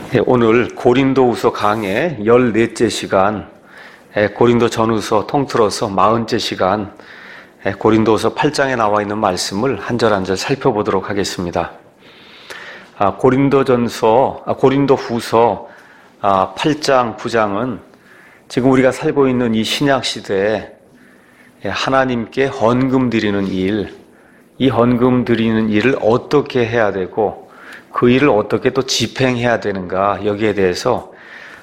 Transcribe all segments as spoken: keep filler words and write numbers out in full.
네, 오늘 고린도후서 강의 열넷째 시간, 고린도 전후서 통틀어서 마흔째 시간, 고린도후서 팔 장에 나와 있는 말씀을 한 절 한 절 살펴보도록 하겠습니다. 아, 고린도전서, 아, 고린도후서 아, 팔 장, 구 장은 지금 우리가 살고 있는 이 신약 시대에 하나님께 헌금 드리는 일, 이 헌금 드리는 일을 어떻게 해야 되고 그 일을 어떻게 또 집행해야 되는가, 여기에 대해서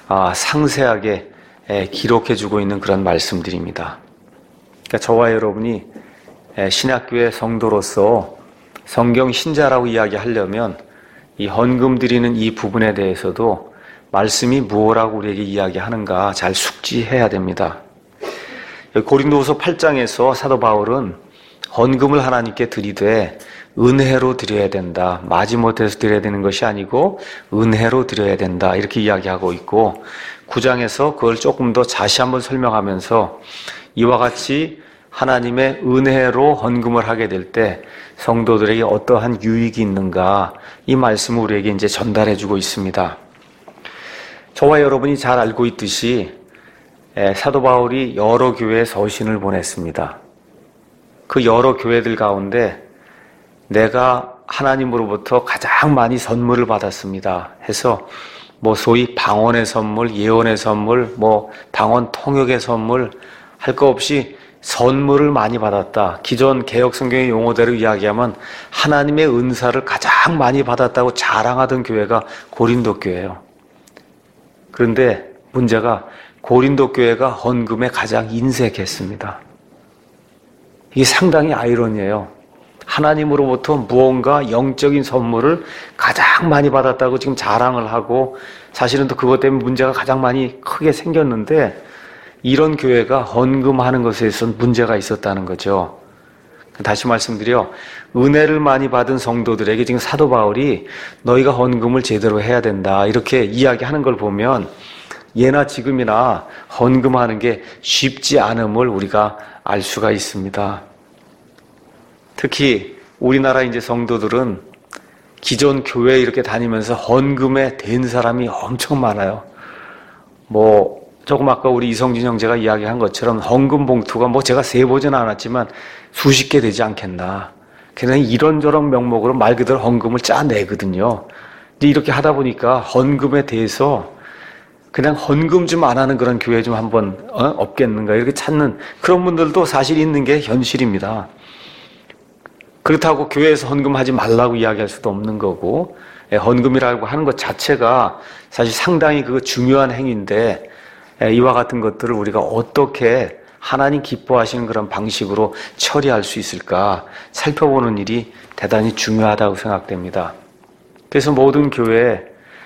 상세하게 기록해주고 있는 그런 말씀들입니다. 그러니까 저와 여러분이 신약교회 성도로서 성경 신자라고 이야기하려면 이 헌금 드리는 이 부분에 대해서도 말씀이 무엇라고 우리에게 이야기하는가 잘 숙지해야 됩니다. 고린도후서 팔 장에서 사도 바울은 헌금을 하나님께 드리되 은혜로 드려야 된다. 마지못해서 드려야 되는 것이 아니고 은혜로 드려야 된다. 이렇게 이야기하고 있고, 구 장에서 그걸 조금 더 다시 한번 설명하면서 이와 같이 하나님의 은혜로 헌금을 하게 될 때 성도들에게 어떠한 유익이 있는가, 이 말씀을 우리에게 이제 전달해주고 있습니다. 저와 여러분이 잘 알고 있듯이 사도 바울이 여러 교회에 서신을 보냈습니다. 그 여러 교회들 가운데 내가 하나님으로부터 가장 많이 선물을 받았습니다 해서 뭐 소위 방언의 선물, 예언의 선물, 뭐 방언 통역의 선물 할 거 없이 선물을 많이 받았다. 기존 개역 성경의 용어대로 이야기하면 하나님의 은사를 가장 많이 받았다고 자랑하던 교회가 고린도 교회예요. 그런데 문제가 고린도 교회가 헌금에 가장 인색했습니다. 이게 상당히 아이러니해요. 하나님으로부터 무언가 영적인 선물을 가장 많이 받았다고 지금 자랑을 하고, 사실은 또 그것 때문에 문제가 가장 많이 크게 생겼는데, 이런 교회가 헌금하는 것에 있어서 문제가 있었다는 거죠. 다시 말씀드려, 은혜를 많이 받은 성도들에게 지금 사도 바울이 너희가 헌금을 제대로 해야 된다 이렇게 이야기하는 걸 보면 예나 지금이나 헌금하는 게 쉽지 않음을 우리가 알 수가 있습니다. 특히 우리나라 이제 성도들은 기존 교회 이렇게 다니면서 헌금에 댄 사람이 엄청 많아요. 뭐 조금 아까 우리 이성진 형제가 이야기한 것처럼 헌금 봉투가 뭐 제가 세보지는 않았지만 수십 개 되지 않겠나. 그냥 이런저런 명목으로 말 그대로 헌금을 짜내거든요. 근데 이렇게 하다 보니까 헌금에 대해서 그냥 헌금 좀 안 하는 그런 교회 좀 한번 어? 없겠는가 이렇게 찾는 그런 분들도 사실 있는 게 현실입니다. 그렇다고 교회에서 헌금하지 말라고 이야기할 수도 없는 거고, 헌금이라고 하는 것 자체가 사실 상당히 그 중요한 행위인데, 이와 같은 것들을 우리가 어떻게 하나님 기뻐하시는 그런 방식으로 처리할 수 있을까 살펴보는 일이 대단히 중요하다고 생각됩니다. 그래서 모든 교회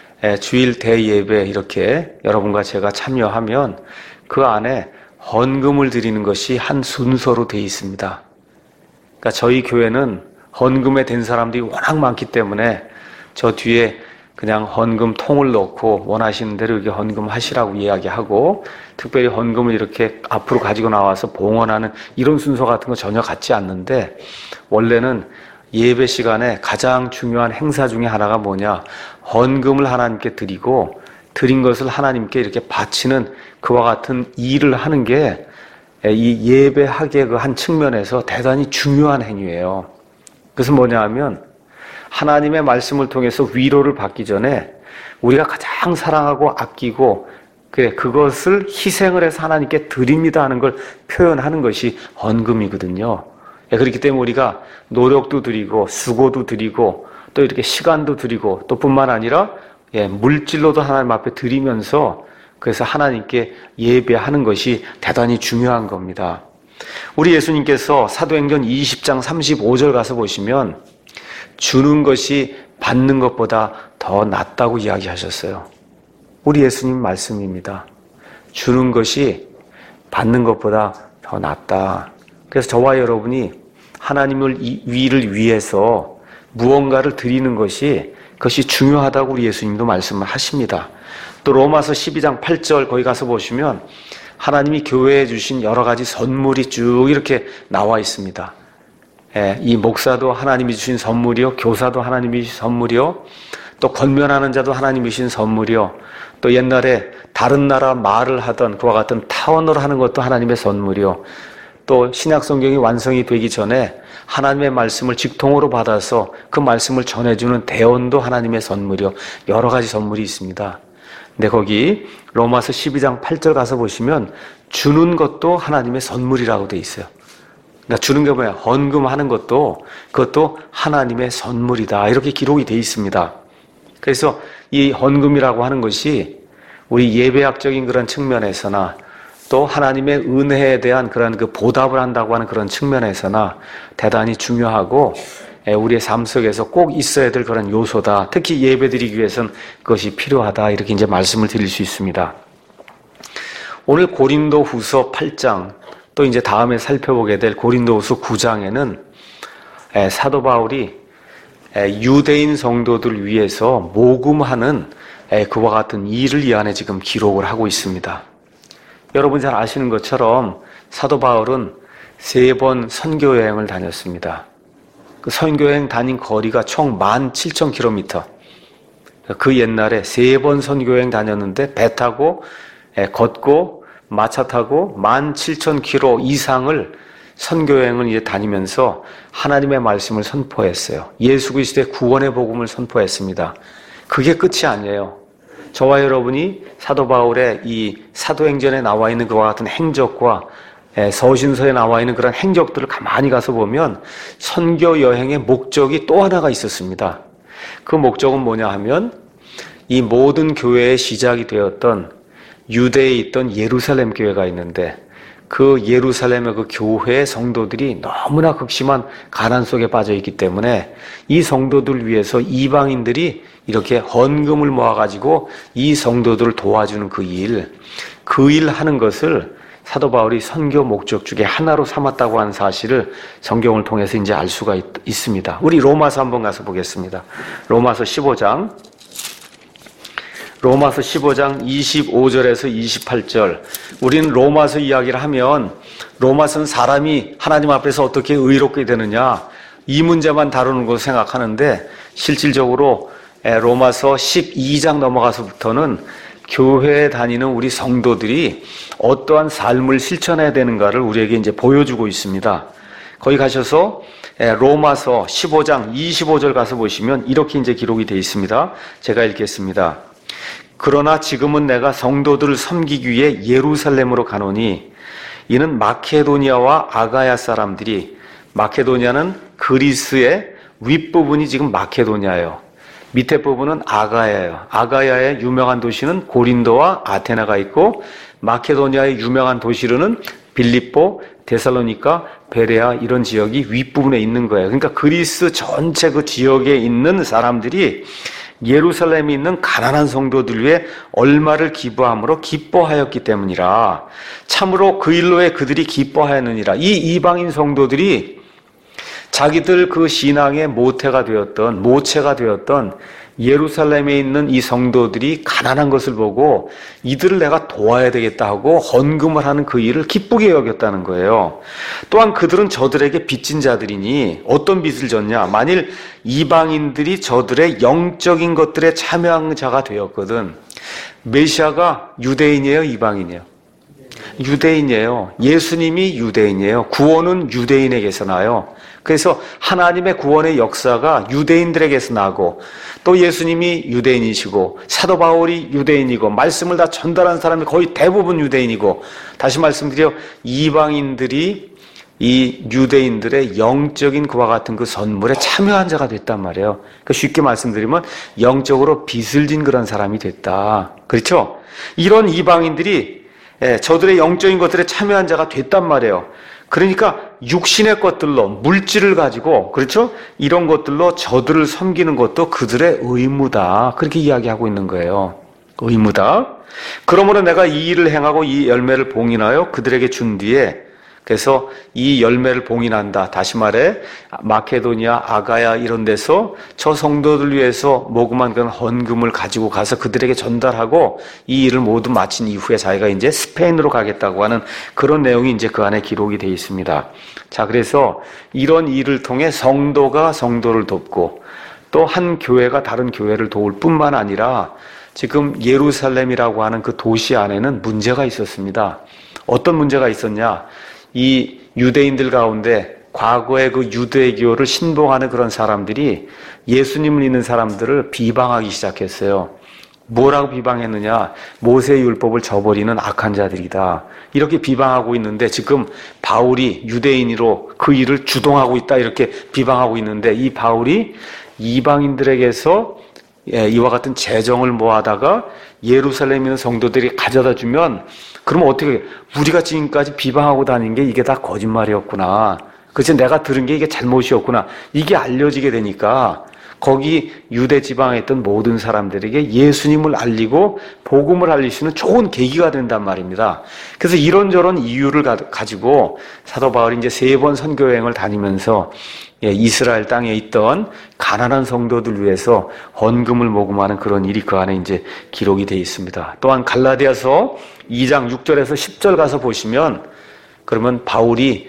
주일 대예배 이렇게 여러분과 제가 참여하면 그 안에 헌금을 드리는 것이 한 순서로 되어 있습니다. 그러니까 저희 교회는 헌금에 댄 사람들이 워낙 많기 때문에 저 뒤에 그냥 헌금 통을 넣고 원하시는 대로 이렇게 헌금하시라고 이야기하고, 특별히 헌금을 이렇게 앞으로 가지고 나와서 봉헌하는 이런 순서 같은 거 전혀 갖지 않는데, 원래는 예배 시간에 가장 중요한 행사 중에 하나가 뭐냐, 헌금을 하나님께 드리고 드린 것을 하나님께 이렇게 바치는 그와 같은 일을 하는 게 이 예배하기의 그 한 측면에서 대단히 중요한 행위예요. 그래서 뭐냐 하면 하나님의 말씀을 통해서 위로를 받기 전에 우리가 가장 사랑하고 아끼고 그래 그것을 희생을 해서 하나님께 드립니다 하는 걸 표현하는 것이 헌금이거든요. 그렇기 때문에 우리가 노력도 드리고 수고도 드리고 또 이렇게 시간도 드리고 또 뿐만 아니라 예, 물질로도 하나님 앞에 드리면서 그래서 하나님께 예배하는 것이 대단히 중요한 겁니다. 우리 예수님께서 사도행전 이십 장 삼십오 절 가서 보시면 주는 것이 받는 것보다 더 낫다고 이야기하셨어요. 우리 예수님 말씀입니다. 주는 것이 받는 것보다 더 낫다. 그래서 저와 여러분이 하나님을 위를 위해서 무언가를 드리는 것이 그것이 중요하다고 우리 예수님도 말씀을 하십니다. 또 로마서 십이 장 팔 절 거기 가서 보시면 하나님이 교회에 주신 여러 가지 선물이 쭉 이렇게 나와 있습니다. 예, 이 목사도 하나님이 주신 선물이요, 교사도 하나님이 주신 선물이요, 또 권면하는 자도 하나님이 주신 선물이요. 또 옛날에 다른 나라 말을 하던 그와 같은 타원으로 하는 것도 하나님의 선물이요. 또 신약 성경이 완성이 되기 전에 하나님의 말씀을 직통으로 받아서 그 말씀을 전해주는 대언도 하나님의 선물이요. 여러 가지 선물이 있습니다. 근데 거기 로마서 십이 장 팔 절 가서 보시면 주는 것도 하나님의 선물이라고 돼 있어요. 그러니까 주는 게 뭐야? 헌금하는 것도 그것도 하나님의 선물이다. 이렇게 기록이 돼 있습니다. 그래서 이 헌금이라고 하는 것이 우리 예배학적인 그런 측면에서나 또 하나님의 은혜에 대한 그런 그 보답을 한다고 하는 그런 측면에서나 대단히 중요하고 우리의 삶 속에서 꼭 있어야 될 그런 요소다. 특히 예배드리기 위해서는 그것이 필요하다. 이렇게 이제 말씀을 드릴 수 있습니다. 오늘 고린도후서 팔 장 또 이제 다음에 살펴보게 될 고린도후서 구 장에는 사도 바울이 유대인 성도들 위해서 모금하는 그와 같은 일을 이 안에 지금 기록을 하고 있습니다. 여러분 잘 아시는 것처럼 사도 바울은 세 번 선교 여행을 다녔습니다. 그 선교 여행 다닌 거리가 총 만 칠천 킬로미터. 그 옛날에 세 번 선교 여행 다녔는데 배 타고 걷고 마차 타고 만 칠천 킬로미터 이상을 선교 여행을 이제 다니면서 하나님의 말씀을 선포했어요. 예수 그리스도의 구원의 복음을 선포했습니다. 그게 끝이 아니에요. 저와 여러분이 사도 바울의 이 사도행전에 나와 있는 그와 같은 행적과 서신서에 나와 있는 그런 행적들을 가만히 가서 보면 선교 여행의 목적이 또 하나가 있었습니다. 그 목적은 뭐냐 하면 이 모든 교회의 시작이 되었던 유대에 있던 예루살렘 교회가 있는데 그 예루살렘의 그 교회의 성도들이 너무나 극심한 가난 속에 빠져 있기 때문에 이 성도들을 위해서 이방인들이 이렇게 헌금을 모아가지고 이 성도들을 도와주는 그 일, 그 일 하는 것을 사도 바울이 선교 목적 중에 하나로 삼았다고 하는 사실을 성경을 통해서 이제 알 수가 있, 있습니다. 우리 로마서 한번 가서 보겠습니다. 로마서 십오 장. 로마서 십오 장 이십오 절에서 이십팔 절. 우리는 로마서 이야기를 하면 로마서는 사람이 하나님 앞에서 어떻게 의롭게 되느냐 이 문제만 다루는 것으로 생각하는데 실질적으로 로마서 십이 장 넘어가서부터는 교회에 다니는 우리 성도들이 어떠한 삶을 실천해야 되는가를 우리에게 이제 보여주고 있습니다. 거기 가셔서 로마서 십오 장 이십오 절 가서 보시면 이렇게 이제 기록이 되어 있습니다. 제가 읽겠습니다. 그러나 지금은 내가 성도들을 섬기기 위해 예루살렘으로 가노니 이는 마케도니아와 아가야 사람들이, 마케도니아는 그리스의 윗부분이 지금 마케도니아예요. 밑에 부분은 아가야예요. 아가야의 유명한 도시는 고린도와 아테나가 있고 마케도니아의 유명한 도시로는 빌립보, 데살로니가, 베레아 이런 지역이 윗부분에 있는 거예요. 그러니까 그리스 전체 그 지역에 있는 사람들이 예루살렘에 있는 가난한 성도들 위해 얼마를 기부함으로 기뻐하였기 때문이라. 참으로 그 일로에 그들이 기뻐하였느니라. 이 이방인 성도들이 자기들 그 신앙의 모태가 되었던, 모체가 되었던 예루살렘에 있는 이 성도들이 가난한 것을 보고 이들을 내가 도와야 되겠다 하고 헌금을 하는 그 일을 기쁘게 여겼다는 거예요. 또한 그들은 저들에게 빚진 자들이니 어떤 빚을 졌냐? 만일 이방인들이 저들의 영적인 것들에 참여한 자가 되었거든. 메시아가 유대인이에요, 이방인이에요? 유대인이에요. 예수님이 유대인이에요. 구원은 유대인에게서 나요. 그래서 하나님의 구원의 역사가 유대인들에게서 나고 또 예수님이 유대인이시고 사도 바울이 유대인이고 말씀을 다 전달한 사람이 거의 대부분 유대인이고, 다시 말씀드려 이방인들이 이 유대인들의 영적인 그와 같은 그 선물에 참여한 자가 됐단 말이에요. 그러니까 쉽게 말씀드리면 영적으로 빚을 진 그런 사람이 됐다. 그렇죠? 이런 이방인들이 저들의 영적인 것들에 참여한 자가 됐단 말이에요. 그러니까 육신의 것들로, 물질을 가지고, 그렇죠? 이런 것들로 저들을 섬기는 것도 그들의 의무다. 그렇게 이야기하고 있는 거예요. 의무다. 그러므로 내가 이 일을 행하고 이 열매를 봉인하여 그들에게 준 뒤에, 그래서 이 열매를 봉인한다. 다시 말해 마케도니아, 아가야 이런 데서 저 성도들 위해서 모금한 그런 헌금을 가지고 가서 그들에게 전달하고 이 일을 모두 마친 이후에 자기가 이제 스페인으로 가겠다고 하는 그런 내용이 이제 그 안에 기록이 되어 있습니다. 자, 그래서 이런 일을 통해 성도가 성도를 돕고 또 한 교회가 다른 교회를 도울 뿐만 아니라 지금 예루살렘이라고 하는 그 도시 안에는 문제가 있었습니다. 어떤 문제가 있었냐? 이 유대인들 가운데 과거의 그 유대교를 신봉하는 그런 사람들이 예수님을 믿는 사람들을 비방하기 시작했어요. 뭐라고 비방했느냐? 모세의 율법을 저버리는 악한 자들이다. 이렇게 비방하고 있는데 지금 바울이 유대인으로 그 일을 주동하고 있다. 이렇게 비방하고 있는데 이 바울이 이방인들에게서 이와 같은 재정을 모아다가 예루살렘에 있는 성도들이 가져다 주면 그러면 어떻게 우리가 지금까지 비방하고 다닌 게 이게 다 거짓말이었구나. 그치 내가 들은 게 이게 잘못이었구나. 이게 알려지게 되니까 거기 유대 지방에 있던 모든 사람들에게 예수님을 알리고 복음을 알릴 수 있는 좋은 계기가 된단 말입니다. 그래서 이런저런 이유를 가지고 사도 바울이 이제 세 번 선교 여행을 다니면서 이스라엘 땅에 있던 가난한 성도들 위해서 헌금을 모금하는 그런 일이 그 안에 이제 기록이 되어 있습니다. 또한 갈라디아서 이 장 육 절에서 십 절 가서 보시면 그러면 바울이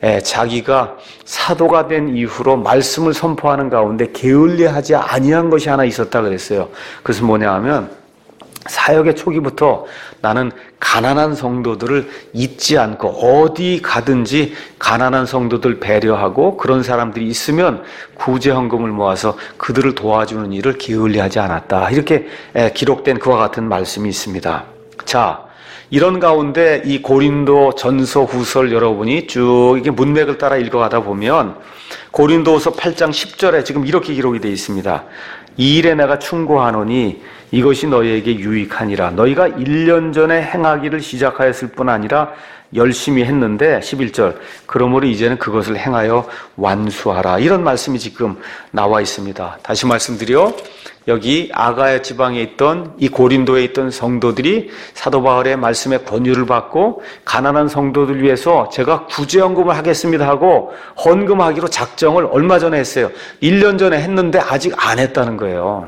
자기가 사도가 된 이후로 말씀을 선포하는 가운데 게을리하지 아니한 것이 하나 있었다 그랬어요. 그래서 뭐냐 하면 사역의 초기부터 나는 가난한 성도들을 잊지 않고 어디 가든지 가난한 성도들 배려하고 그런 사람들이 있으면 구제 헌금을 모아서 그들을 도와주는 일을 게을리하지 않았다. 이렇게 기록된 그와 같은 말씀이 있습니다. 자, 이런 가운데 이 고린도 전서 후설 여러분이 쭉 이게 문맥을 따라 읽어가다 보면 고린도후서 팔 장 십 절에 지금 이렇게 기록이 되어 있습니다. 이 일에 내가 충고하노니 이것이 너희에게 유익하니라. 너희가 일 년 전에 행하기를 시작하였을 뿐 아니라 열심히 했는데 십일 절 그러므로 이제는 그것을 행하여 완수하라. 이런 말씀이 지금 나와 있습니다. 다시 말씀드려 여기 아가야 지방에 있던 이 고린도에 있던 성도들이 사도 바울의 말씀에 권유를 받고 가난한 성도들 위해서 제가 구제헌금을 하겠습니다 하고 헌금하기로 작정을 얼마 전에 했어요. 일 년 전에 했는데 아직 안 했다는 거예요.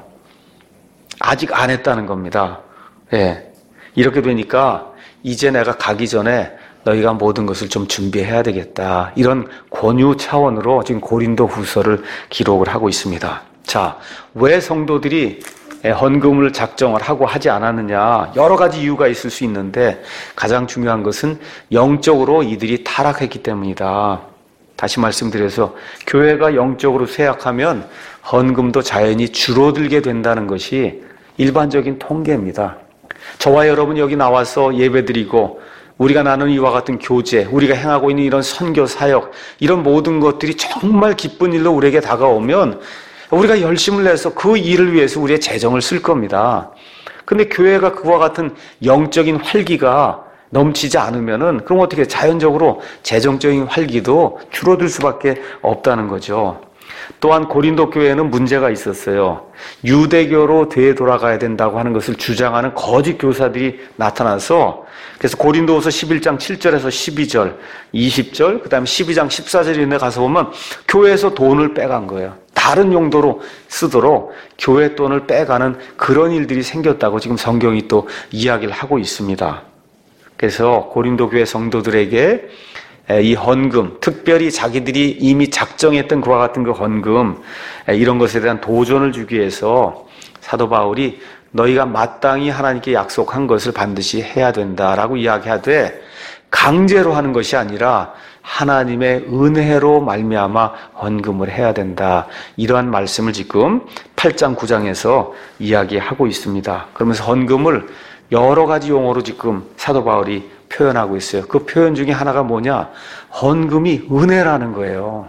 아직 안 했다는 겁니다. 예. 이렇게 되니까 이제 내가 가기 전에 너희가 모든 것을 좀 준비해야 되겠다. 이런 권유 차원으로 지금 고린도 후서를 기록을 하고 있습니다. 자, 왜 성도들이 헌금을 작정을 하고 하지 않았느냐? 여러 가지 이유가 있을 수 있는데 가장 중요한 것은 영적으로 이들이 타락했기 때문이다. 다시 말씀드려서 교회가 영적으로 쇠약하면 헌금도 자연히 줄어들게 된다는 것이 일반적인 통계입니다. 저와 여러분 여기 나와서 예배드리고 우리가 나누는 이와 같은 교제, 우리가 행하고 있는 이런 선교 사역, 이런 모든 것들이 정말 기쁜 일로 우리에게 다가오면 우리가 열심을 내서 그 일을 위해서 우리의 재정을 쓸 겁니다. 근데 교회가 그와 같은 영적인 활기가 넘치지 않으면은 그럼 어떻게 자연적으로 재정적인 활기도 줄어들 수밖에 없다는 거죠. 또한 고린도 교회에는 문제가 있었어요. 유대교로 되돌아가야 된다고 하는 것을 주장하는 거짓 교사들이 나타나서 그래서 고린도후서 십일 장 칠 절에서 십이 절, 이십 절, 그 다음에 십이 장 십사 절에 가서 보면 교회에서 돈을 빼간 거예요. 다른 용도로 쓰도록 교회 돈을 빼가는 그런 일들이 생겼다고 지금 성경이 또 이야기를 하고 있습니다. 그래서 고린도 교회 성도들에게 이 헌금, 특별히 자기들이 이미 작정했던 그와 같은 그 헌금, 이런 것에 대한 도전을 주기 위해서 사도 바울이 너희가 마땅히 하나님께 약속한 것을 반드시 해야 된다라고 이야기하되 강제로 하는 것이 아니라 하나님의 은혜로 말미암아 헌금을 해야 된다. 이러한 말씀을 지금 팔 장 구 장에서 이야기하고 있습니다. 그러면서 헌금을 여러 가지 용어로 지금 사도 바울이 표현하고 있어요. 그 표현 중에 하나가 뭐냐? 헌금이 은혜라는 거예요.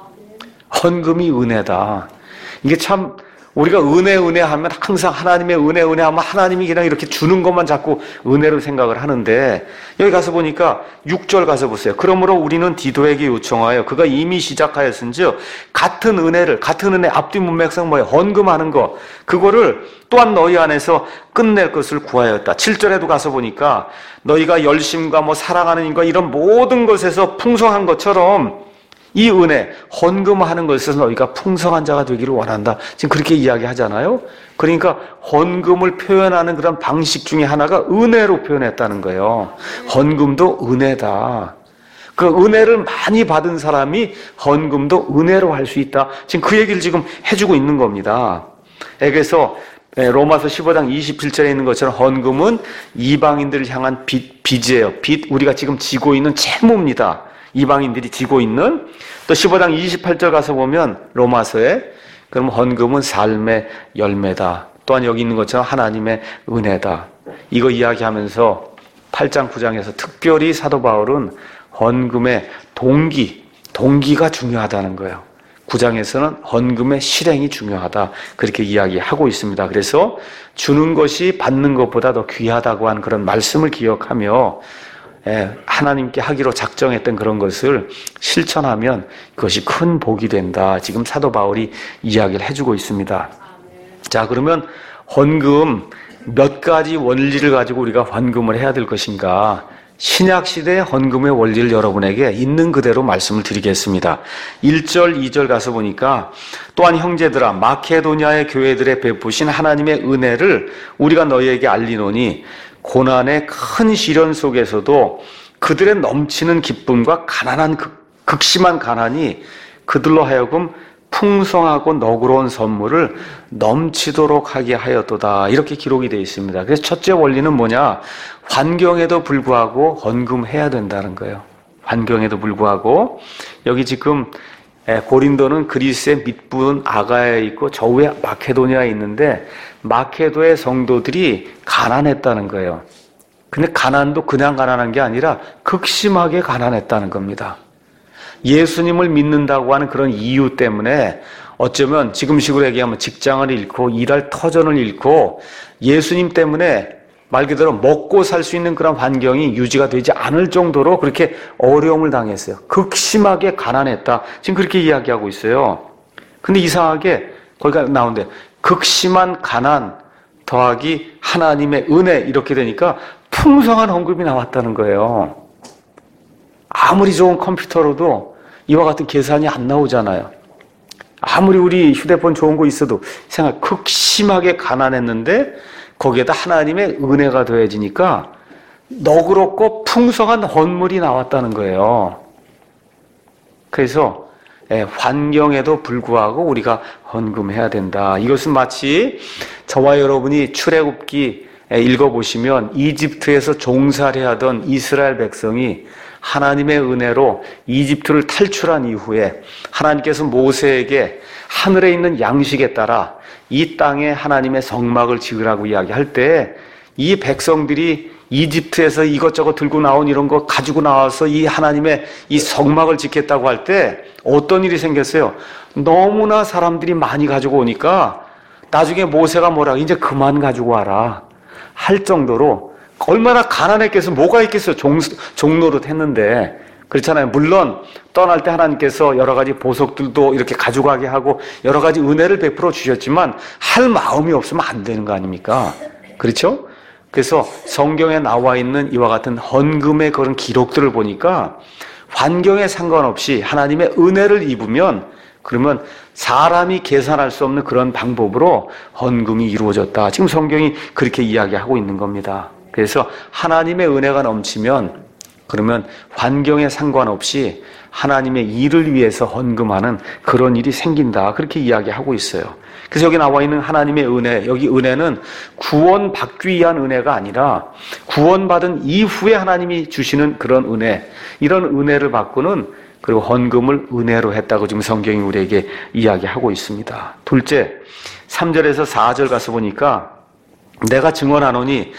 헌금이 은혜다. 이게 참 우리가 은혜 은혜 하면 항상 하나님의 은혜 은혜 하면 하나님이 그냥 이렇게 주는 것만 자꾸 은혜로 생각을 하는데 여기 가서 보니까 육 절 가서 보세요. 그러므로 우리는 디도에게 요청하여 그가 이미 시작하였은즉 같은 은혜를 같은 은혜 앞뒤 문맥상 뭐예요? 헌금하는 거 그거를 또한 너희 안에서 끝낼 것을 구하였다. 칠 절에도 가서 보니까 너희가 열심과 뭐 사랑하는 인과 이런 모든 것에서 풍성한 것처럼 이 은혜, 헌금하는 것에서 너희가 풍성한 자가 되기를 원한다. 지금 그렇게 이야기하잖아요. 그러니까 헌금을 표현하는 그런 방식 중에 하나가 은혜로 표현했다는 거예요. 헌금도 은혜다. 그 은혜를 많이 받은 사람이 헌금도 은혜로 할 수 있다. 지금 그 얘기를 지금 해주고 있는 겁니다. 그래서 로마서 십오 장 이십칠 절에 있는 것처럼 헌금은 이방인들을 향한 빚, 빚이에요. 빚, 우리가 지금 지고 있는 채무입니다. 이방인들이 지고 있는. 또 십오 장 이십팔 절 가서 보면 로마서에 그럼 헌금은 삶의 열매다. 또한 여기 있는 것처럼 하나님의 은혜다. 이거 이야기하면서 팔 장 구 장에서 특별히 사도 바울은 헌금의 동기, 동기가 중요하다는 거예요. 구 장에서는 헌금의 실행이 중요하다. 그렇게 이야기하고 있습니다. 그래서 주는 것이 받는 것보다 더 귀하다고 한 그런 말씀을 기억하며 하나님께 하기로 작정했던 그런 것을 실천하면 그것이 큰 복이 된다. 지금 사도 바울이 이야기를 해주고 있습니다. 자, 그러면 헌금 몇 가지 원리를 가지고 우리가 헌금을 해야 될 것인가? 신약시대의 헌금의 원리를 여러분에게 있는 그대로 말씀을 드리겠습니다. 일 절, 이 절 가서 보니까 또한 형제들아 마케도니아의 교회들에 베푸신 하나님의 은혜를 우리가 너희에게 알리노니 고난의 큰 시련 속에서도 그들의 넘치는 기쁨과 가난한 극, 극심한 가난이 그들로 하여금 풍성하고 너그러운 선물을 넘치도록 하게 하였도다. 이렇게 기록이 되어 있습니다. 그래서 첫째 원리는 뭐냐? 환경에도 불구하고 헌금해야 된다는 거예요. 환경에도 불구하고 여기 지금 고린도는 그리스의 밑부분 아가야에 있고 저 위에 마케도니아에 있는데 마케도의 성도들이 가난했다는 거예요. 근데 가난도 그냥 가난한 게 아니라 극심하게 가난했다는 겁니다. 예수님을 믿는다고 하는 그런 이유 때문에 어쩌면 지금식으로 얘기하면 직장을 잃고 일할 터전을 잃고 예수님 때문에 말 그대로 먹고 살 수 있는 그런 환경이 유지가 되지 않을 정도로 그렇게 어려움을 당했어요. 극심하게 가난했다. 지금 그렇게 이야기하고 있어요. 근데 이상하게 거기가 나오는데 극심한 가난 더하기 하나님의 은혜 이렇게 되니까 풍성한 헌금이 나왔다는 거예요. 아무리 좋은 컴퓨터로도 이와 같은 계산이 안 나오잖아요. 아무리 우리 휴대폰 좋은 거 있어도 생각 극심하게 가난했는데 거기에다 하나님의 은혜가 더해지니까 너그럽고 풍성한 헌물이 나왔다는 거예요. 그래서 환경에도 불구하고 우리가 헌금해야 된다. 이것은 마치 저와 여러분이 출애굽기 읽어보시면 이집트에서 종살이 하던 이스라엘 백성이 하나님의 은혜로 이집트를 탈출한 이후에 하나님께서 모세에게 하늘에 있는 양식에 따라 이 땅에 하나님의 성막을 지으라고 이야기할 때 이 백성들이 이집트에서 이것저것 들고 나온 이런 거 가지고 나와서 이 하나님의 이 성막을 짓겠다고 할 때 어떤 일이 생겼어요? 너무나 사람들이 많이 가지고 오니까 나중에 모세가 뭐라고 이제 그만 가지고 와라 할 정도로 얼마나 가난했겠어. 뭐가 있겠어. 종, 종노릇 했는데. 그렇잖아요. 물론 떠날 때 하나님께서 여러 가지 보석들도 이렇게 가져가게 하고 여러 가지 은혜를 베풀어 주셨지만 할 마음이 없으면 안 되는 거 아닙니까? 그렇죠? 그래서 성경에 나와 있는 이와 같은 헌금의 그런 기록들을 보니까 환경에 상관없이 하나님의 은혜를 입으면 그러면 사람이 계산할 수 없는 그런 방법으로 헌금이 이루어졌다. 지금 성경이 그렇게 이야기하고 있는 겁니다. 그래서 하나님의 은혜가 넘치면 그러면 환경에 상관없이 하나님의 일을 위해서 헌금하는 그런 일이 생긴다. 그렇게 이야기하고 있어요. 그래서 여기 나와 있는 하나님의 은혜, 여기 은혜는 구원받기 위한 은혜가 아니라 구원받은 이후에 하나님이 주시는 그런 은혜, 이런 은혜를 받고는 그리고 헌금을 은혜로 했다고 지금 성경이 우리에게 이야기하고 있습니다. 둘째, 삼 절에서 사 절 가서 보니까 내가 증언하노니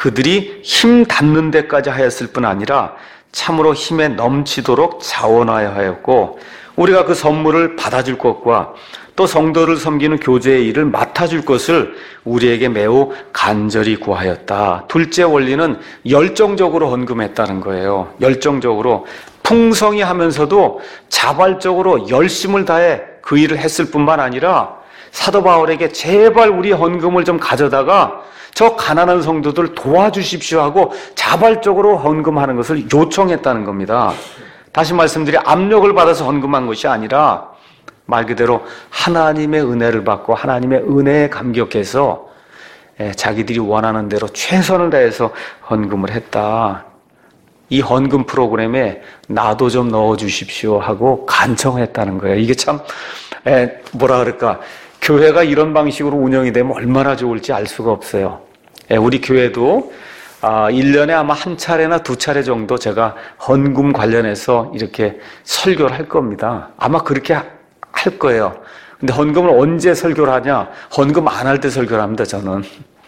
그들이 힘 닿는 데까지 하였을 뿐 아니라 참으로 힘에 넘치도록 자원하여 하였고 우리가 그 선물을 받아줄 것과 또 성도를 섬기는 교제의 일을 맡아줄 것을 우리에게 매우 간절히 구하였다. 둘째 원리는 열정적으로 헌금했다는 거예요. 열정적으로 풍성히 하면서도 자발적으로 열심을 다해 그 일을 했을 뿐만 아니라 사도 바울에게 제발 우리 헌금을 좀 가져다가 저 가난한 성도들 도와주십시오 하고 자발적으로 헌금하는 것을 요청했다는 겁니다. 다시 말씀드려 압력을 받아서 헌금한 것이 아니라 말 그대로 하나님의 은혜를 받고 하나님의 은혜에 감격해서 자기들이 원하는 대로 최선을 다해서 헌금을 했다. 이 헌금 프로그램에 나도 좀 넣어주십시오 하고 간청했다는 거예요. 이게 참 에, 뭐라 그럴까, 교회가 이런 방식으로 운영이 되면 얼마나 좋을지 알 수가 없어요. 에, 우리 교회도 아, 일 년에 아마 한 차례나 두 차례 정도 제가 헌금 관련해서 이렇게 설교를 할 겁니다. 아마 그렇게 하, 할 거예요. 근데 헌금을 언제 설교를 하냐? 헌금 안 할 때 설교를 합니다, 저는.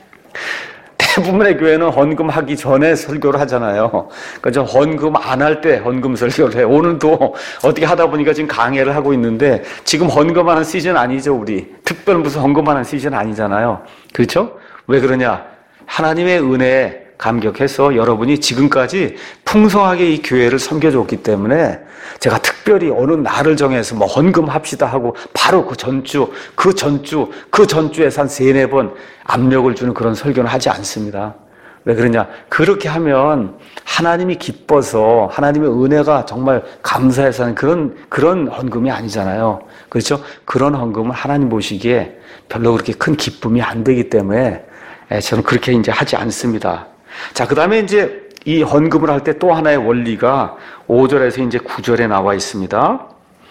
대부분의 교회는 헌금 하기 전에 설교를 하잖아요. 그래서 헌금 안 할 때 헌금 설교를 해요. 오늘도 어떻게 하다 보니까 지금 강해를 하고 있는데, 지금 헌금하는 시즌 아니죠, 우리. 특별 무슨 헌금하는 시즌 아니잖아요. 그렇죠? 왜 그러냐? 하나님의 은혜에 감격해서 여러분이 지금까지 풍성하게 이 교회를 섬겨줬기 때문에 제가 특별히 어느 날을 정해서 뭐 헌금합시다 하고 바로 그 전주, 그 전주, 그 전주에서 한 세네 번 압력을 주는 그런 설교는 하지 않습니다. 왜 그러냐? 그렇게 하면 하나님이 기뻐서 하나님의 은혜가 정말 감사해서 하는 그런, 그런 헌금이 아니잖아요. 그렇죠? 그런 헌금은 하나님 보시기에 별로 그렇게 큰 기쁨이 안 되기 때문에 저는 그렇게 이제 하지 않습니다. 자, 그 다음에 이제 이 헌금을 할 때 또 하나의 원리가 오 절에서 이제 구 절에 나와 있습니다.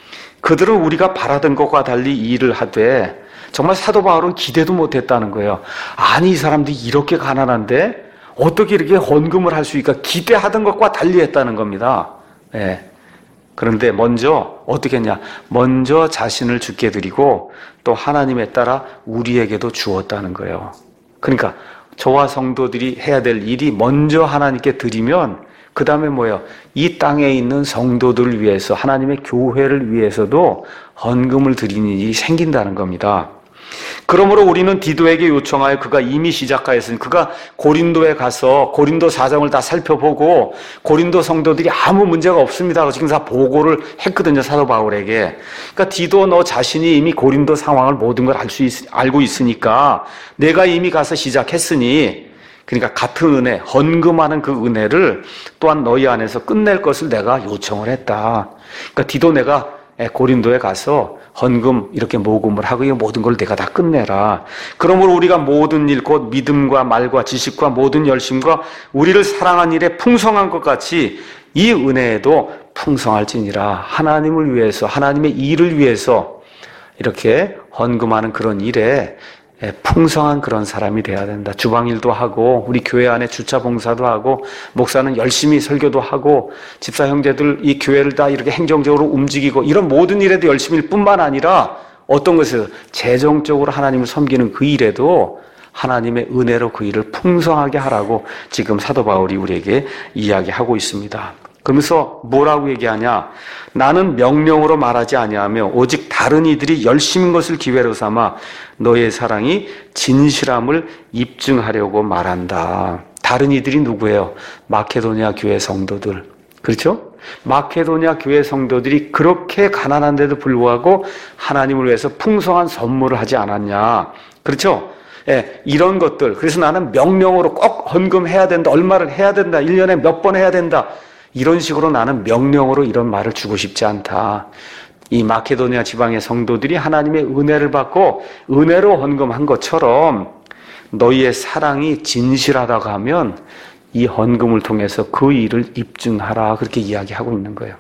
그들은 우리가 바라던 것과 달리 일을 하되, 정말 사도 바울은 기대도 못했다는 거예요. 아니, 이 사람들이 이렇게 가난한데 어떻게 이렇게 헌금을 할 수 있을까? 기대하던 것과 달리 했다는 겁니다. 네. 그런데 먼저 어떻게 했냐? 먼저 자신을 주께 드리고 또 하나님에 따라 우리에게도 주었다는 거예요. 그러니까 저와 성도들이 해야 될 일이 먼저 하나님께 드리면 그 다음에 뭐예요? 이 땅에 있는 성도들을 위해서, 하나님의 교회를 위해서도 헌금을 드리는 일이 생긴다는 겁니다. 그러므로 우리는 디도에게 요청하여, 그가 이미 시작하였으니, 그가 고린도에 가서 고린도 사정을 다 살펴보고 고린도 성도들이 아무 문제가 없습니다. 지금 다 보고를 했거든요, 사도 바울에게. 그러니까 디도, 너 자신이 이미 고린도 상황을 모든 걸 알 수 알고 있으니까 내가 이미 가서 시작했으니, 그러니까 같은 은혜, 헌금하는 그 은혜를 또한 너희 안에서 끝낼 것을 내가 요청을 했다. 그러니까 디도, 내가 고린도에 가서 헌금 이렇게 모금을 하고 이 모든 걸 내가 다 끝내라. 그러므로 우리가 모든 일, 곧 믿음과 말과 지식과 모든 열심과 우리를 사랑한 일에 풍성한 것 같이 이 은혜에도 풍성할지니라. 하나님을 위해서, 하나님의 일을 위해서 이렇게 헌금하는 그런 일에 풍성한 그런 사람이 돼야 된다. 주방일도 하고, 우리 교회 안에 주차 봉사도 하고, 목사는 열심히 설교도 하고, 집사 형제들 이 교회를 다 이렇게 행정적으로 움직이고, 이런 모든 일에도 열심일 뿐만 아니라 어떤 것에서 재정적으로 하나님을 섬기는 그 일에도 하나님의 은혜로 그 일을 풍성하게 하라고 지금 사도 바울이 우리에게 이야기하고 있습니다. 그러면서 뭐라고 얘기하냐? 나는 명령으로 말하지 아니하며 오직 다른 이들이 열심인 것을 기회로 삼아 너의 사랑이 진실함을 입증하려고 말한다. 다른 이들이 누구예요? 마케도니아 교회 성도들. 그렇죠? 마케도니아 교회 성도들이 그렇게 가난한데도 불구하고 하나님을 위해서 풍성한 선물을 하지 않았냐? 그렇죠? 예, 이런 것들. 그래서 나는 명령으로 꼭 헌금해야 된다. 얼마를 해야 된다. 일 년에 몇 번 해야 된다. 이런 식으로 나는 명령으로 이런 말을 주고 싶지 않다. 이 마케도니아 지방의 성도들이 하나님의 은혜를 받고 은혜로 헌금한 것처럼 너희의 사랑이 진실하다고 하면 이 헌금을 통해서 그 일을 입증하라. 그렇게 이야기하고 있는 거예요.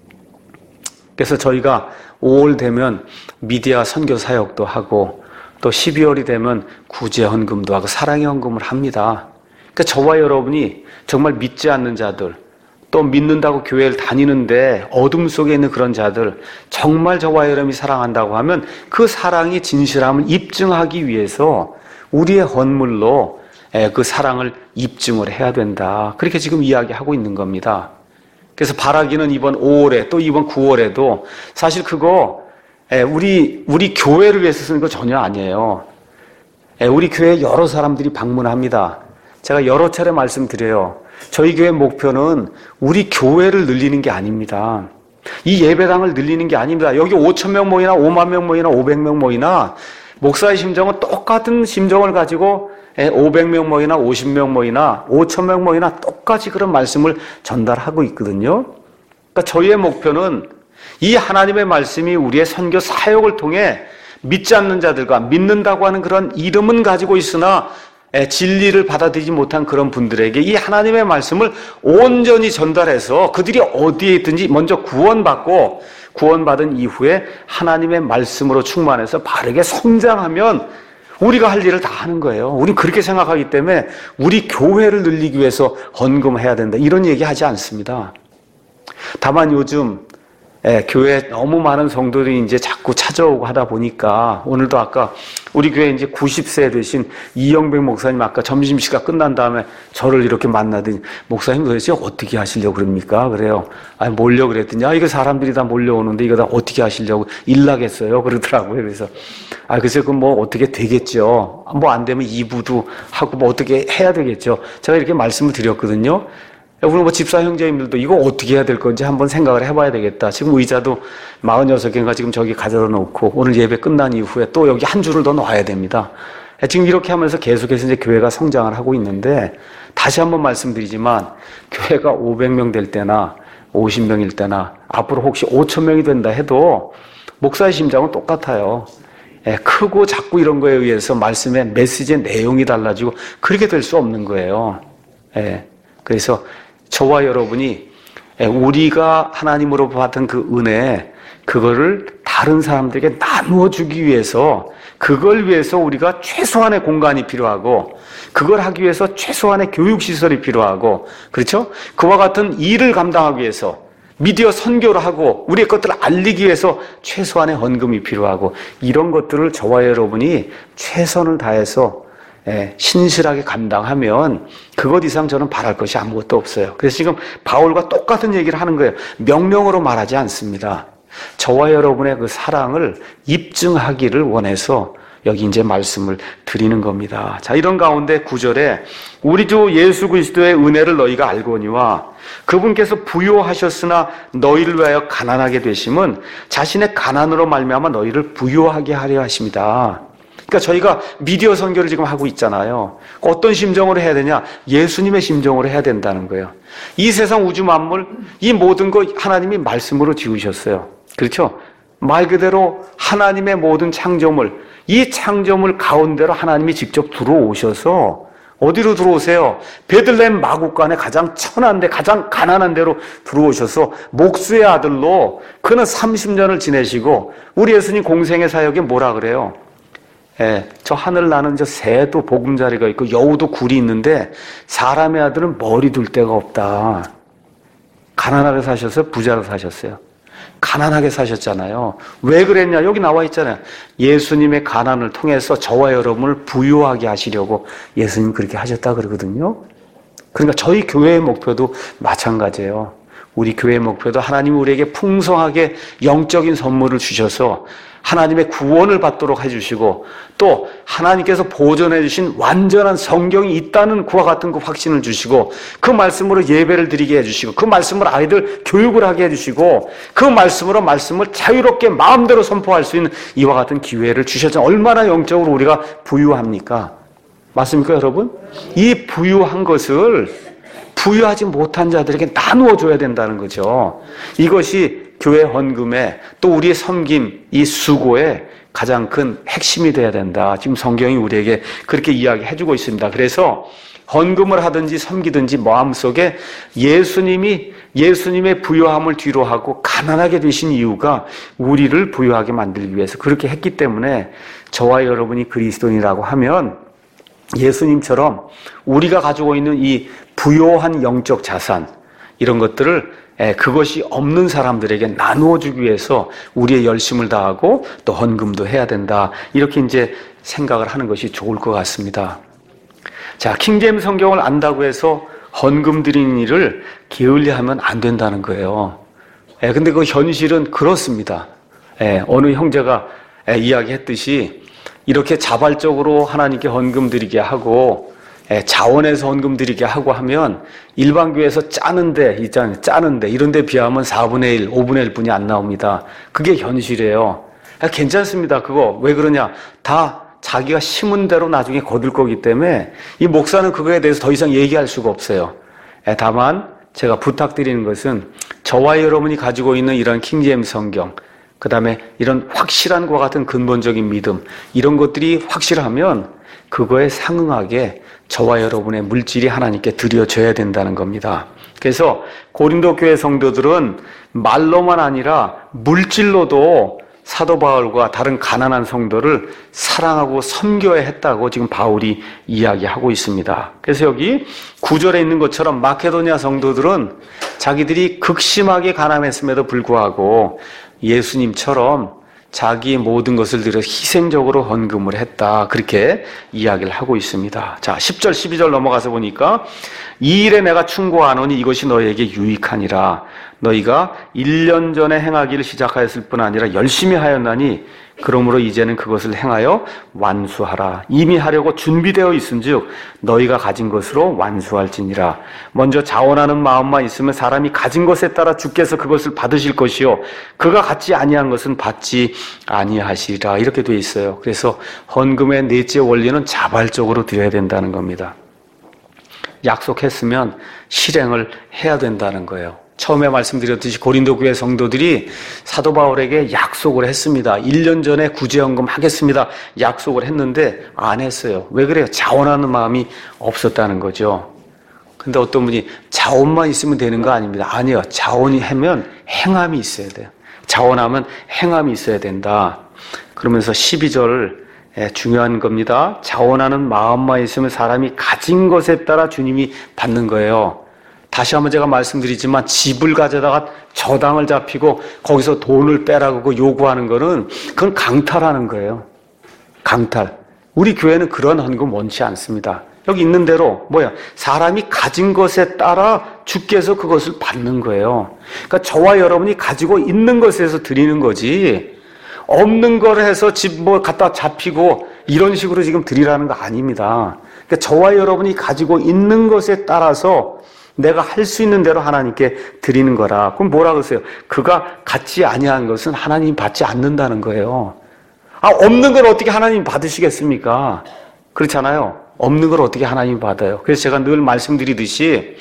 그래서 저희가 오월 되면 미디어 선교 사역도 하고 또 십이월이 되면 구제 헌금도 하고 사랑의 헌금을 합니다. 그러니까 저와 여러분이 정말 믿지 않는 자들, 또 믿는다고 교회를 다니는데 어둠 속에 있는 그런 자들, 정말 저와 여러분이 사랑한다고 하면 그 사랑이 진실함을 입증하기 위해서 우리의 헌물로 그 사랑을 입증을 해야 된다. 그렇게 지금 이야기하고 있는 겁니다. 그래서 바라기는 이번 오월에 또 이번 구월에도 사실 그거 우리 우리 교회를 위해서 쓰는 거 전혀 아니에요. 우리 교회에 여러 사람들이 방문합니다. 제가 여러 차례 말씀드려요. 저희 교회 목표는 우리 교회를 늘리는 게 아닙니다. 이 예배당을 늘리는 게 아닙니다. 여기 오천 명 모이나 오만 명 모이나 오백 명 모이나 목사의 심정은 똑같은 심정을 가지고 오백 명 모이나 오십 명 모이나 오천 명 모이나 똑같이 그런 말씀을 전달하고 있거든요. 그러니까 저희의 목표는 이 하나님의 말씀이 우리의 선교 사역을 통해 믿지 않는 자들과 믿는다고 하는 그런 이름은 가지고 있으나 진리를 받아들이지 못한 그런 분들에게 이 하나님의 말씀을 온전히 전달해서 그들이 어디에 있든지 먼저 구원받고 구원받은 이후에 하나님의 말씀으로 충만해서 바르게 성장하면 우리가 할 일을 다 하는 거예요. 우린 그렇게 생각하기 때문에 우리 교회를 늘리기 위해서 헌금해야 된다 이런 얘기 하지 않습니다. 다만 요즘 예, 교회에 너무 많은 성도들이 이제 자꾸 찾아오고 하다 보니까 오늘도 아까 우리 교회 이제 구십 세 되신 이영백 목사님 아까 점심시간 끝난 다음에 저를 이렇게 만나더니 목사님 도대체 어떻게 하시려고 그럽니까? 그래요. 아니 몰려 그랬더니 아 이거 사람들이 다 몰려오는데 이거 다 어떻게 하시려고 일 나겠어요? 그러더라고요. 그래서 아 글쎄 그럼 뭐 어떻게 되겠죠. 뭐 안 되면 이 부도 하고 뭐 어떻게 해야 되겠죠. 제가 이렇게 말씀을 드렸거든요. 우리 뭐 집사 형제님들도 이거 어떻게 해야 될 건지 한번 생각을 해봐야 되겠다. 지금 의자도 마흔여섯 개인가 지금 저기 가져다 놓고 오늘 예배 끝난 이후에 또 여기 한 줄을 더 놔야 됩니다. 지금 이렇게 하면서 계속해서 이제 교회가 성장을 하고 있는데 다시 한번 말씀드리지만 교회가 오백 명 될 때나 오십 명일 때나 앞으로 혹시 오천 명이 된다 해도 목사의 심장은 똑같아요. 예, 크고 작고 이런 거에 의해서 말씀의 메시지의 내용이 달라지고 그렇게 될 수 없는 거예요. 예, 그래서 저와 여러분이 우리가 하나님으로 받은 그 은혜 그거를 다른 사람들에게 나누어 주기 위해서 그걸 위해서 우리가 최소한의 공간이 필요하고 그걸 하기 위해서 최소한의 교육시설이 필요하고 그렇죠? 그와 같은 일을 감당하기 위해서 미디어 선교를 하고 우리의 것들을 알리기 위해서 최소한의 헌금이 필요하고 이런 것들을 저와 여러분이 최선을 다해서 예, 신실하게 감당하면 그것 이상 저는 바랄 것이 아무것도 없어요. 그래서 지금 바울과 똑같은 얘기를 하는 거예요. 명령으로 말하지 않습니다. 저와 여러분의 그 사랑을 입증하기를 원해서 여기 이제 말씀을 드리는 겁니다. 자, 이런 가운데 구 절에 우리 주 예수 그리스도의 은혜를 너희가 알거니와 그분께서 부요하셨으나 너희를 위하여 가난하게 되심은 자신의 가난으로 말미암아 너희를 부요하게 하려 하십니다. 그러니까 저희가 미디어 선교를 지금 하고 있잖아요. 어떤 심정으로 해야 되냐? 예수님의 심정으로 해야 된다는 거예요. 이 세상 우주 만물, 이 모든 거 하나님이 말씀으로 지으셨어요. 그렇죠? 말 그대로 하나님의 모든 창조물, 이 창조물 가운데로 하나님이 직접 들어오셔서 어디로 들어오세요? 베들레헴 마국간에 가장 천한 데, 가장 가난한 데로 들어오셔서 목수의 아들로 그는 삼십 년을 지내시고 우리 예수님 공생의 사역에 뭐라 그래요? 예, 저 하늘 나는 저 새도 보금자리가 있고 여우도 굴이 있는데 사람의 아들은 머리 둘 데가 없다. 가난하게 사셨어요? 부자로 사셨어요? 가난하게 사셨잖아요. 왜 그랬냐? 여기 나와 있잖아요. 예수님의 가난을 통해서 저와 여러분을 부유하게 하시려고 예수님 그렇게 하셨다 그러거든요. 그러니까 저희 교회의 목표도 마찬가지예요. 우리 교회의 목표도 하나님이 우리에게 풍성하게 영적인 선물을 주셔서 하나님의 구원을 받도록 해주시고 또 하나님께서 보존해 주신 완전한 성경이 있다는 그와 같은 그 확신을 주시고 그 말씀으로 예배를 드리게 해주시고 그 말씀으로 아이들 교육을 하게 해주시고 그 말씀으로 말씀을 자유롭게 마음대로 선포할 수 있는 이와 같은 기회를 주셨잖아요. 얼마나 영적으로 우리가 부유합니까? 맞습니까 여러분? 이 부유한 것을 부유하지 못한 자들에게 나누어 줘야 된다는 거죠. 이것이 교회 헌금에 또 우리의 섬김, 이 수고에 가장 큰 핵심이 돼야 된다. 지금 성경이 우리에게 그렇게 이야기해주고 있습니다. 그래서 헌금을 하든지 섬기든지 마음속에 예수님이 예수님의 부유함을 뒤로 하고 가난하게 되신 이유가 우리를 부유하게 만들기 위해서 그렇게 했기 때문에 저와 여러분이 그리스도인이라고 하면 예수님처럼 우리가 가지고 있는 이 부요한 영적 자산 이런 것들을 그것이 없는 사람들에게 나누어 주기 위해서 우리의 열심을 다하고 또 헌금도 해야 된다. 이렇게 이제 생각을 하는 것이 좋을 것 같습니다. 자, 킹제임스 성경을 안다고 해서 헌금 드리는 일을 게을리하면 안 된다는 거예요. 예, 근데 그 현실은 그렇습니다. 예, 어느 형제가 예, 이야기했듯이 이렇게 자발적으로 하나님께 헌금 드리게 하고 예, 자원해서 헌금 드리게 하고 하면 일반 교회에서 짜는데 있잖아요. 짜는데 이런 데 비하면 사분의 일, 오분의 일 뿐이 안 나옵니다. 그게 현실이에요. 예, 괜찮습니다. 그거 왜 그러냐? 다 자기가 심은 대로 나중에 거둘 거기 때문에 이 목사는 그거에 대해서 더 이상 얘기할 수가 없어요. 예, 다만 제가 부탁드리는 것은 저와 여러분이 가지고 있는 이런 킹제임스 성경 그 다음에 이런 확실한 것과 같은 근본적인 믿음 이런 것들이 확실하면 그거에 상응하게 저와 여러분의 물질이 하나님께 드려져야 된다는 겁니다. 그래서 고린도 교회 성도들은 말로만 아니라 물질로도 사도 바울과 다른 가난한 성도를 사랑하고 섬겨야 했다고 지금 바울이 이야기하고 있습니다. 그래서 여기 구절에 있는 것처럼 마케도니아 성도들은 자기들이 극심하게 가난했음에도 불구하고 예수님처럼 자기 모든 것을 들여 희생적으로 헌금을 했다. 그렇게 이야기를 하고 있습니다. 자, 십 절, 십이 절 넘어가서 보니까 이 일에 내가 충고하노니 이것이 너희에게 유익하니라. 너희가 일 년 전에 행하기를 시작하였을 뿐 아니라 열심히 하였나니 그러므로 이제는 그것을 행하여 완수하라. 이미 하려고 준비되어 있은즉 너희가 가진 것으로 완수할지니라. 먼저 자원하는 마음만 있으면 사람이 가진 것에 따라 주께서 그것을 받으실 것이요 그가 갖지 아니한 것은 받지 아니하시리라. 이렇게 돼 있어요. 그래서 헌금의 넷째 원리는 자발적으로 드려야 된다는 겁니다. 약속했으면 실행을 해야 된다는 거예요. 처음에 말씀드렸듯이 고린도 교회 성도들이 사도 바울에게 약속을 했습니다. 일 년 전에 구제헌금 하겠습니다. 약속을 했는데 안 했어요. 왜 그래요? 자원하는 마음이 없었다는 거죠. 근데 어떤 분이 자원만 있으면 되는 거 아닙니다. 아니요. 자원이 하면 행함이 있어야 돼요. 자원하면 행함이 있어야 된다. 그러면서 십이 절 중요한 겁니다. 자원하는 마음만 있으면 사람이 가진 것에 따라 주님이 받는 거예요. 다시 한번 제가 말씀드리지만 집을 가져다가 저당을 잡히고 거기서 돈을 빼라고 요구하는 거는 그건 강탈하는 거예요. 강탈. 우리 교회는 그런 헌금 원치 않습니다. 여기 있는 대로 뭐야? 사람이 가진 것에 따라 주께서 그것을 받는 거예요. 그러니까 저와 여러분이 가지고 있는 것에서 드리는 거지 없는 걸 해서 집 뭐 갖다 잡히고 이런 식으로 지금 드리라는 거 아닙니다. 그러니까 저와 여러분이 가지고 있는 것에 따라서 내가 할 수 있는 대로 하나님께 드리는 거라. 그럼 뭐라 그러세요? 그가 갖지 아니한 것은 하나님 받지 않는다는 거예요. 아, 없는 걸 어떻게 하나님 받으시겠습니까? 그렇잖아요. 없는 걸 어떻게 하나님 받아요? 그래서 제가 늘 말씀드리듯이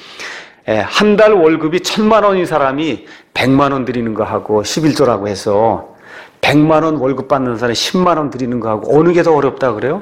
한 달 월급이 천만 원인 사람이 백만 원 드리는 거 하고 십일 조라고 해서 백만 원 월급 받는 사람이 십만 원 드리는 거 하고 어느 게 더 어렵다 그래요?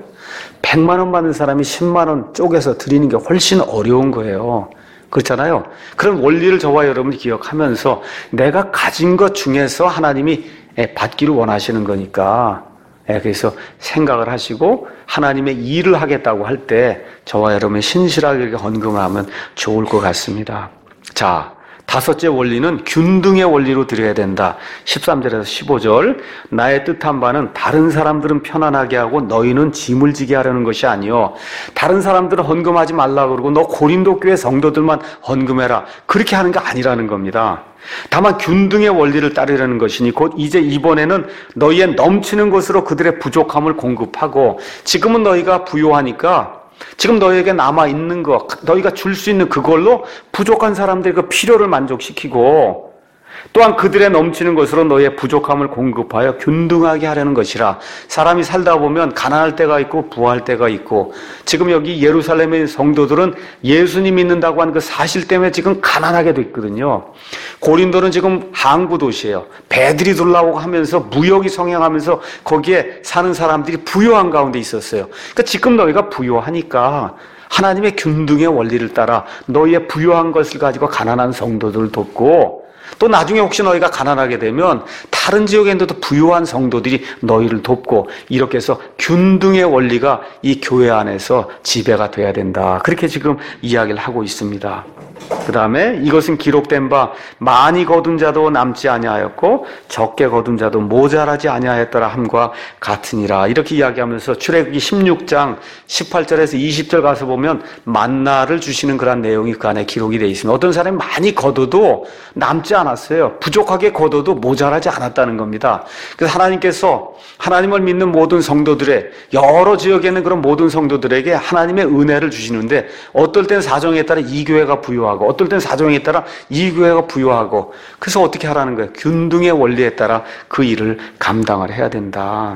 백만 원 받는 사람이 십만 원 쪼개서 드리는 게 훨씬 어려운 거예요. 그렇잖아요. 그런 원리를 저와 여러분이 기억하면서 내가 가진 것 중에서 하나님이 받기를 원하시는 거니까 그래서 생각을 하시고 하나님의 일을 하겠다고 할 때 저와 여러분이 신실하게 헌금하면 좋을 것 같습니다. 자, 다섯째 원리는 균등의 원리로 드려야 된다. 십삼 절에서 십오 절 나의 뜻한 바는 다른 사람들은 편안하게 하고 너희는 짐을 지게 하려는 것이 아니요 다른 사람들은 헌금하지 말라 그러고 너 고린도 교회 성도들만 헌금해라 그렇게 하는 게 아니라는 겁니다. 다만 균등의 원리를 따르려는 것이니 곧 이제 이번에는 너희의 넘치는 것으로 그들의 부족함을 공급하고 지금은 너희가 부요하니까 지금 너희에게 남아있는 거, 너희가 줄 수 있는 그걸로 부족한 사람들의 그 필요를 만족시키고 또한 그들의 넘치는 것으로 너희의 부족함을 공급하여 균등하게 하려는 것이라. 사람이 살다 보면 가난할 때가 있고 부할 때가 있고 지금 여기 예루살렘의 성도들은 예수님 믿는다고 하는 그 사실 때문에 지금 가난하게 됐거든요. 고린도는 지금 항구 도시예요. 배들이 돌아오고 하면서 무역이 성행하면서 거기에 사는 사람들이 부요한 가운데 있었어요. 그러니까 지금 너희가 부요하니까 하나님의 균등의 원리를 따라 너희의 부요한 것을 가지고 가난한 성도들을 돕고 또 나중에 혹시 너희가 가난하게 되면 다른 지역에 있는데도 부유한 성도들이 너희를 돕고 이렇게 해서 균등의 원리가 이 교회 안에서 지배가 돼야 된다. 그렇게 지금 이야기를 하고 있습니다. 그 다음에 이것은 기록된 바 많이 거둔 자도 남지 아니하였고 적게 거둔 자도 모자라지 아니하였더라 함과 같으니라. 이렇게 이야기하면서 출애굽기 십육 장 십팔 절에서 이십 절 가서 보면 만나를 주시는 그런 내용이 그 안에 기록이 되어 있습니다. 어떤 사람이 많이 거둬도 남지 않았어요. 부족하게 거둬도 모자라지 않았다는 겁니다. 그래서 하나님께서 하나님을 믿는 모든 성도들의 여러 지역에 있는 그런 모든 성도들에게 하나님의 은혜를 주시는데 어떨 땐 사정에 따라 이 교회가 부유하고 어떨 땐 사정에 따라 이 교회가 부유하고 그래서 어떻게 하라는 거예요? 균등의 원리에 따라 그 일을 감당을 해야 된다.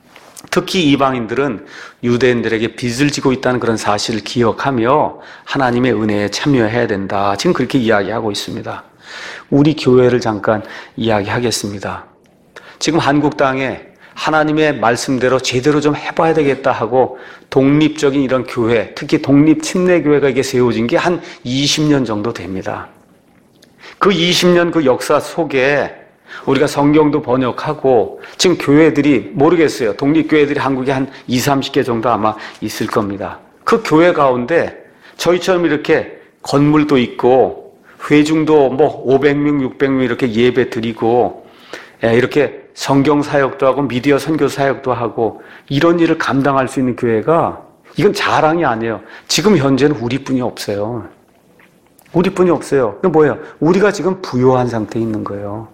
특히 이방인들은 유대인들에게 빚을 지고 있다는 그런 사실을 기억하며 하나님의 은혜에 참여해야 된다. 지금 그렇게 이야기하고 있습니다. 우리 교회를 잠깐 이야기하겠습니다. 지금 한국 땅에 하나님의 말씀대로 제대로 좀 해봐야 되겠다 하고 독립적인 이런 교회, 특히 독립 침례교회가 이게 세워진 게 한 이십 년 정도 됩니다. 그 이십 년 그 역사 속에 우리가 성경도 번역하고 지금 교회들이 모르겠어요. 독립교회들이 한국에 한 이삼십 개 정도 아마 있을 겁니다. 그 교회 가운데 저희처럼 이렇게 건물도 있고 회중도 뭐 오백 명, 육백 명 이렇게 예배 드리고 이렇게 성경 사역도 하고 미디어 선교 사역도 하고 이런 일을 감당할 수 있는 교회가 이건 자랑이 아니에요. 지금 현재는 우리뿐이 없어요. 우리뿐이 없어요. 그게 뭐예요? 우리가 지금 부요한 상태에 있는 거예요.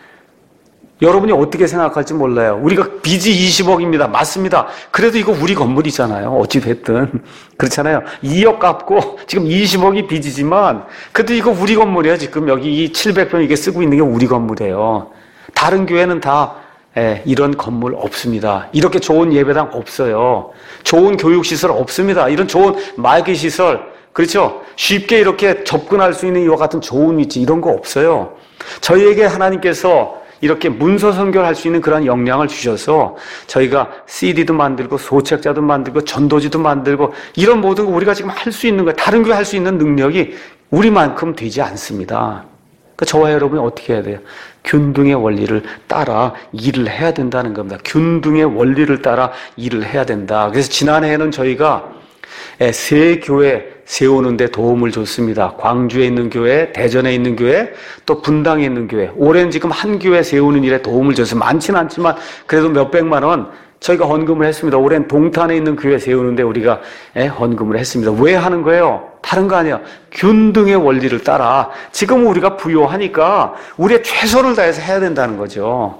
여러분이 어떻게 생각할지 몰라요. 우리가 빚이 이십억입니다. 맞습니다. 그래도 이거 우리 건물이잖아요. 어찌 됐든. 그렇잖아요. 이억 갚고 지금 이십억이 빚이지만 그래도 이거 우리 건물이에요. 지금 여기 이 칠백 평 이게 쓰고 있는 게 우리 건물이에요. 다른 교회는 다 예, 이런 건물 없습니다. 이렇게 좋은 예배당 없어요. 좋은 교육시설 없습니다. 이런 좋은 마이크 시설, 그렇죠? 쉽게 이렇게 접근할 수 있는 이와 같은 좋은 위치 이런 거 없어요. 저희에게 하나님께서 이렇게 문서 선교를 할 수 있는 그런 역량을 주셔서 저희가 씨디도 만들고 소책자도 만들고 전도지도 만들고 이런 모든 거 우리가 지금 할 수 있는 거예요. 다른 교회 할 수 있는 능력이 우리만큼 되지 않습니다. 그러니까 저와 여러분이 어떻게 해야 돼요? 균등의 원리를 따라 일을 해야 된다는 겁니다. 균등의 원리를 따라 일을 해야 된다. 그래서 지난해에는 저희가 세 교회 세우는 데 도움을 줬습니다. 광주에 있는 교회, 대전에 있는 교회, 또 분당에 있는 교회. 올해는 지금 한 교회 세우는 일에 도움을 줬어요. 많지는 않지만 그래도 몇백만 원 저희가 헌금을 했습니다. 올해는 동탄에 있는 교회 세우는데 우리가 헌금을 했습니다. 왜 하는 거예요? 다른 거 아니에요. 균등의 원리를 따라 지금 우리가 부요하니까 우리의 최선을 다해서 해야 된다는 거죠.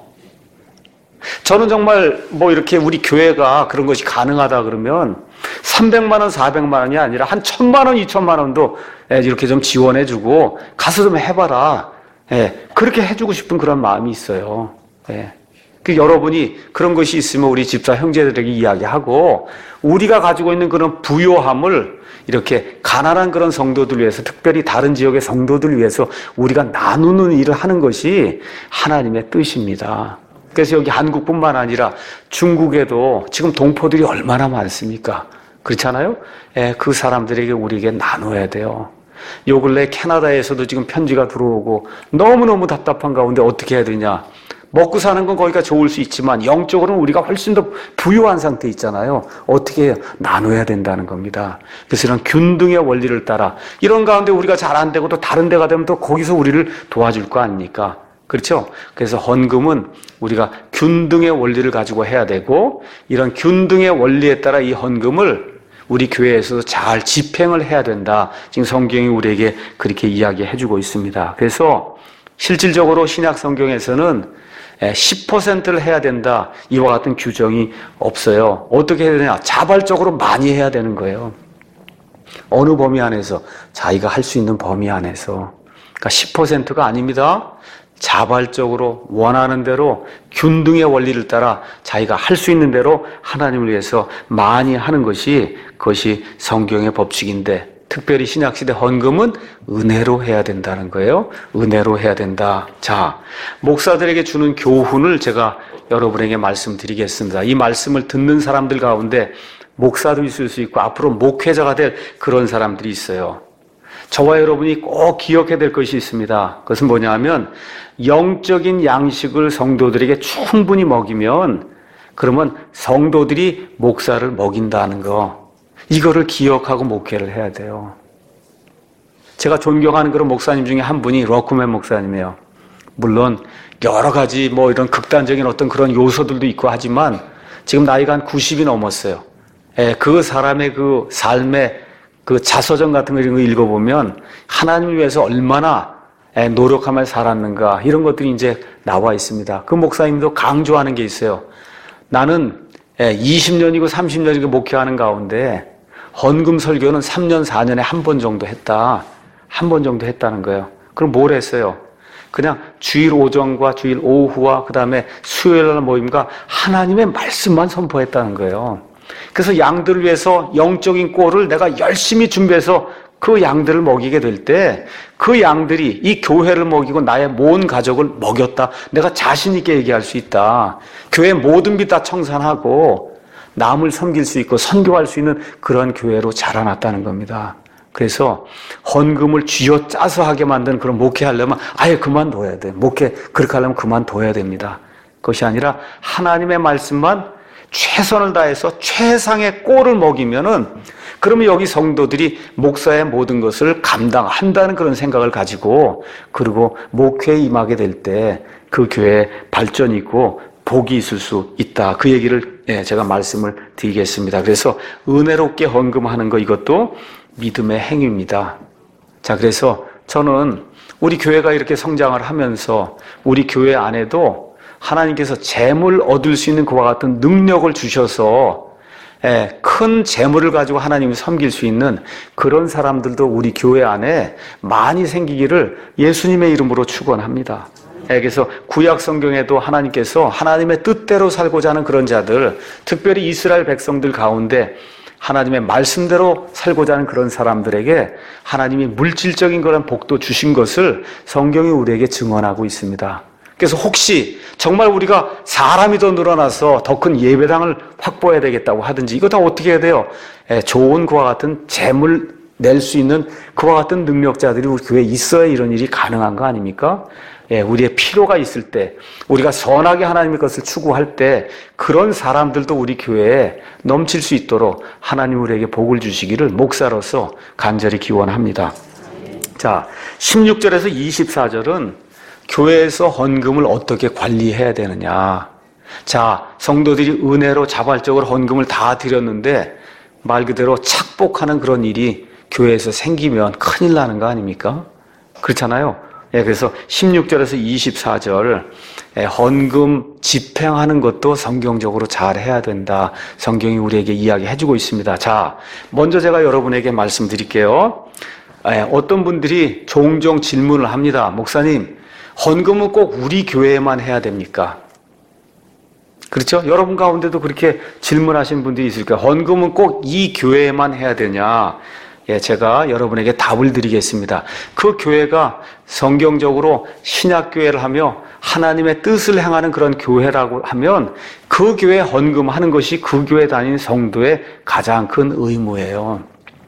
저는 정말 뭐 이렇게 우리 교회가 그런 것이 가능하다 그러면 삼백만 원, 사백만 원이 아니라 한 천만 원, 이천만 원도 이렇게 좀 지원해주고 가서 좀 해봐라. 그렇게 해주고 싶은 그런 마음이 있어요. 그 여러분이 그런 것이 있으면 우리 집사 형제들에게 이야기하고 우리가 가지고 있는 그런 부요함을 이렇게 가난한 그런 성도들 위해서 특별히 다른 지역의 성도들 위해서 우리가 나누는 일을 하는 것이 하나님의 뜻입니다. 그래서 여기 한국뿐만 아니라 중국에도 지금 동포들이 얼마나 많습니까? 그렇잖아요? 예, 그 사람들에게 우리에게 나눠야 돼요. 요 근래 캐나다에서도 지금 편지가 들어오고 너무너무 답답한 가운데 어떻게 해야 되냐? 먹고 사는 건 거기가 좋을 수 있지만 영적으로는 우리가 훨씬 더 부유한 상태에 있잖아요. 어떻게 해요? 나눠야 된다는 겁니다. 그래서 이런 균등의 원리를 따라 이런 가운데 우리가 잘 안 되고 또 다른 데가 되면 또 거기서 우리를 도와줄 거 아닙니까? 그렇죠? 그래서 헌금은 우리가 균등의 원리를 가지고 해야 되고 이런 균등의 원리에 따라 이 헌금을 우리 교회에서도 잘 집행을 해야 된다. 지금 성경이 우리에게 그렇게 이야기해주고 있습니다. 그래서 실질적으로 신약 성경에서는 십 퍼센트를 해야 된다. 이와 같은 규정이 없어요. 어떻게 해야 되냐? 자발적으로 많이 해야 되는 거예요. 어느 범위 안에서 자기가 할 수 있는 범위 안에서. 그러니까 십 퍼센트가 아닙니다. 자발적으로 원하는 대로 균등의 원리를 따라 자기가 할 수 있는 대로 하나님을 위해서 많이 하는 것이 그것이 성경의 법칙인데 특별히 신약시대 헌금은 은혜로 해야 된다는 거예요. 은혜로 해야 된다. 자, 목사들에게 주는 교훈을 제가 여러분에게 말씀드리겠습니다. 이 말씀을 듣는 사람들 가운데 목사도 있을 수 있고 앞으로 목회자가 될 그런 사람들이 있어요. 저와 여러분이 꼭 기억해야 될 것이 있습니다. 그것은 뭐냐 하면 영적인 양식을 성도들에게 충분히 먹이면 그러면 성도들이 목사를 먹인다는 거, 이거를 기억하고 목회를 해야 돼요. 제가 존경하는 그런 목사님 중에 한 분이 러크맨 목사님이에요. 물론 여러 가지 뭐 이런 극단적인 어떤 그런 요소들도 있고 하지만 지금 나이가 한 구십이 넘었어요. 예, 그 사람의 그 삶의 그 자서전 같은 거 이런 거 읽어보면 하나님을 위해서 얼마나 노력하며 살았는가 이런 것들이 이제 나와 있습니다. 그 목사님도 강조하는 게 있어요. 나는 이십 년이고 삼십 년이고 목회하는 가운데 헌금 설교는 삼 년, 사 년에 한 번 정도 했다. 한 번 정도 했다는 거예요. 그럼 뭘 했어요? 그냥 주일 오전과 주일 오후와 그 다음에 수요일날 모임과 하나님의 말씀만 선포했다는 거예요. 그래서 양들을 위해서 영적인 꼴을 내가 열심히 준비해서 그 양들을 먹이게 될 때 그 양들이 이 교회를 먹이고 나의 모든 가족을 먹였다. 내가 자신 있게 얘기할 수 있다. 교회 모든 빚 다 청산하고 남을 섬길 수 있고 선교할 수 있는 그런 교회로 자라났다는 겁니다. 그래서 헌금을 쥐어 짜서 하게 만드는 그런 목회하려면 아예 그만둬야 돼. 목회 그렇게 하려면 그만둬야 됩니다. 그것이 아니라 하나님의 말씀만 최선을 다해서 최상의 꼴을 먹이면은 그러면 여기 성도들이 목사의 모든 것을 감당한다는 그런 생각을 가지고 그리고 목회에 임하게 될 때 그 교회에 발전이 있고 복이 있을 수 있다. 그 얘기를 제가 말씀을 드리겠습니다. 그래서 은혜롭게 헌금하는 거 이것도 믿음의 행위입니다. 자, 그래서 저는 우리 교회가 이렇게 성장을 하면서 우리 교회 안에도 하나님께서 재물 얻을 수 있는 그와 같은 능력을 주셔서 큰 재물을 가지고 하나님을 섬길 수 있는 그런 사람들도 우리 교회 안에 많이 생기기를 예수님의 이름으로 축원합니다. 그래서 구약 성경에도 하나님께서 하나님의 뜻대로 살고자 하는 그런 자들, 특별히 이스라엘 백성들 가운데 하나님의 말씀대로 살고자 하는 그런 사람들에게 하나님이 물질적인 그런 복도 주신 것을 성경이 우리에게 증언하고 있습니다. 그래서 혹시 정말 우리가 사람이 더 늘어나서 더 큰 예배당을 확보해야 되겠다고 하든지 이거 다 어떻게 해야 돼요? 좋은 그와 같은 재물 낼 수 있는 그와 같은 능력자들이 우리 교회에 있어야 이런 일이 가능한 거 아닙니까? 예, 우리의 필요가 있을 때, 우리가 선하게 하나님의 것을 추구할 때 그런 사람들도 우리 교회에 넘칠 수 있도록 하나님 우리에게 복을 주시기를 목사로서 간절히 기원합니다. 자, 십육 절에서 이십사 절은 교회에서 헌금을 어떻게 관리해야 되느냐. 자, 성도들이 은혜로 자발적으로 헌금을 다 드렸는데 말 그대로 착복하는 그런 일이 교회에서 생기면 큰일 나는 거 아닙니까? 그렇잖아요. 예, 그래서 십육 절에서 이십사 절 예, 헌금 집행하는 것도 성경적으로 잘 해야 된다. 성경이 우리에게 이야기해주고 있습니다. 자, 먼저 제가 여러분에게 말씀드릴게요. 예, 어떤 분들이 종종 질문을 합니다. 목사님, 헌금은 꼭 우리 교회에만 해야 됩니까? 그렇죠? 여러분 가운데도 그렇게 질문하신 분들이 있을 거예요. 헌금은 꼭 이 교회에만 해야 되냐? 예, 제가 여러분에게 답을 드리겠습니다. 그 교회가 성경적으로 신약교회를 하며 하나님의 뜻을 행하는 그런 교회라고 하면 그 교회에 헌금하는 것이 그 교회 다니는 성도의 가장 큰 의무예요.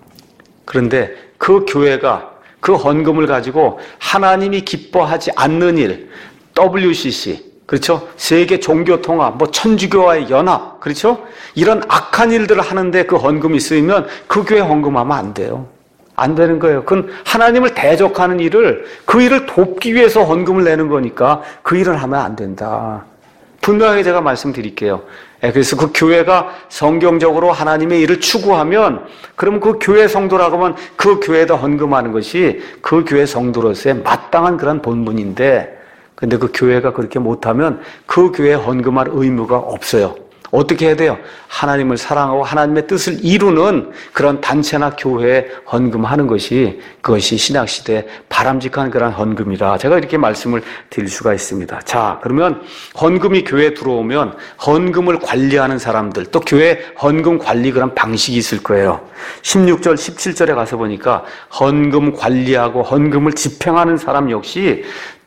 그런데 그 교회가 그 헌금을 가지고 하나님이 기뻐하지 않는 일, 더블유씨씨, 그렇죠? 세계 종교 통합, 뭐 천주교와의 연합, 그렇죠? 이런 악한 일들을 하는데 그 헌금이 쓰이면 그 교회 헌금하면 안 돼요. 안 되는 거예요. 그건 하나님을 대적하는 일을, 그 일을 돕기 위해서 헌금을 내는 거니까 그 일을 하면 안 된다. 분명하게 제가 말씀드릴게요. 그래서 그 교회가 성경적으로 하나님의 일을 추구하면 그러면 그 교회 성도라고 하면 그 교회에다 헌금하는 것이 그 교회 성도로서의 마땅한 그런 본분인데 근데 그 교회가 그렇게 못하면 그 교회에 헌금할 의무가 없어요. 어떻게 해야 돼요? 하나님을 사랑하고 하나님의 뜻을 이루는 그런 단체나 교회에 헌금하는 것이 그것이 신약시대에 바람직한 그런 헌금이라 제가 이렇게 말씀을 드릴 수가 있습니다. 자, 그러면 헌금이 교회에 들어오면 헌금을 관리하는 사람들 또 교회 헌금 관리 그런 방식이 있을 거예요. 십육 절, 십칠 절에 가서 보니까 헌금 관리하고 헌금을 집행하는 사람 역시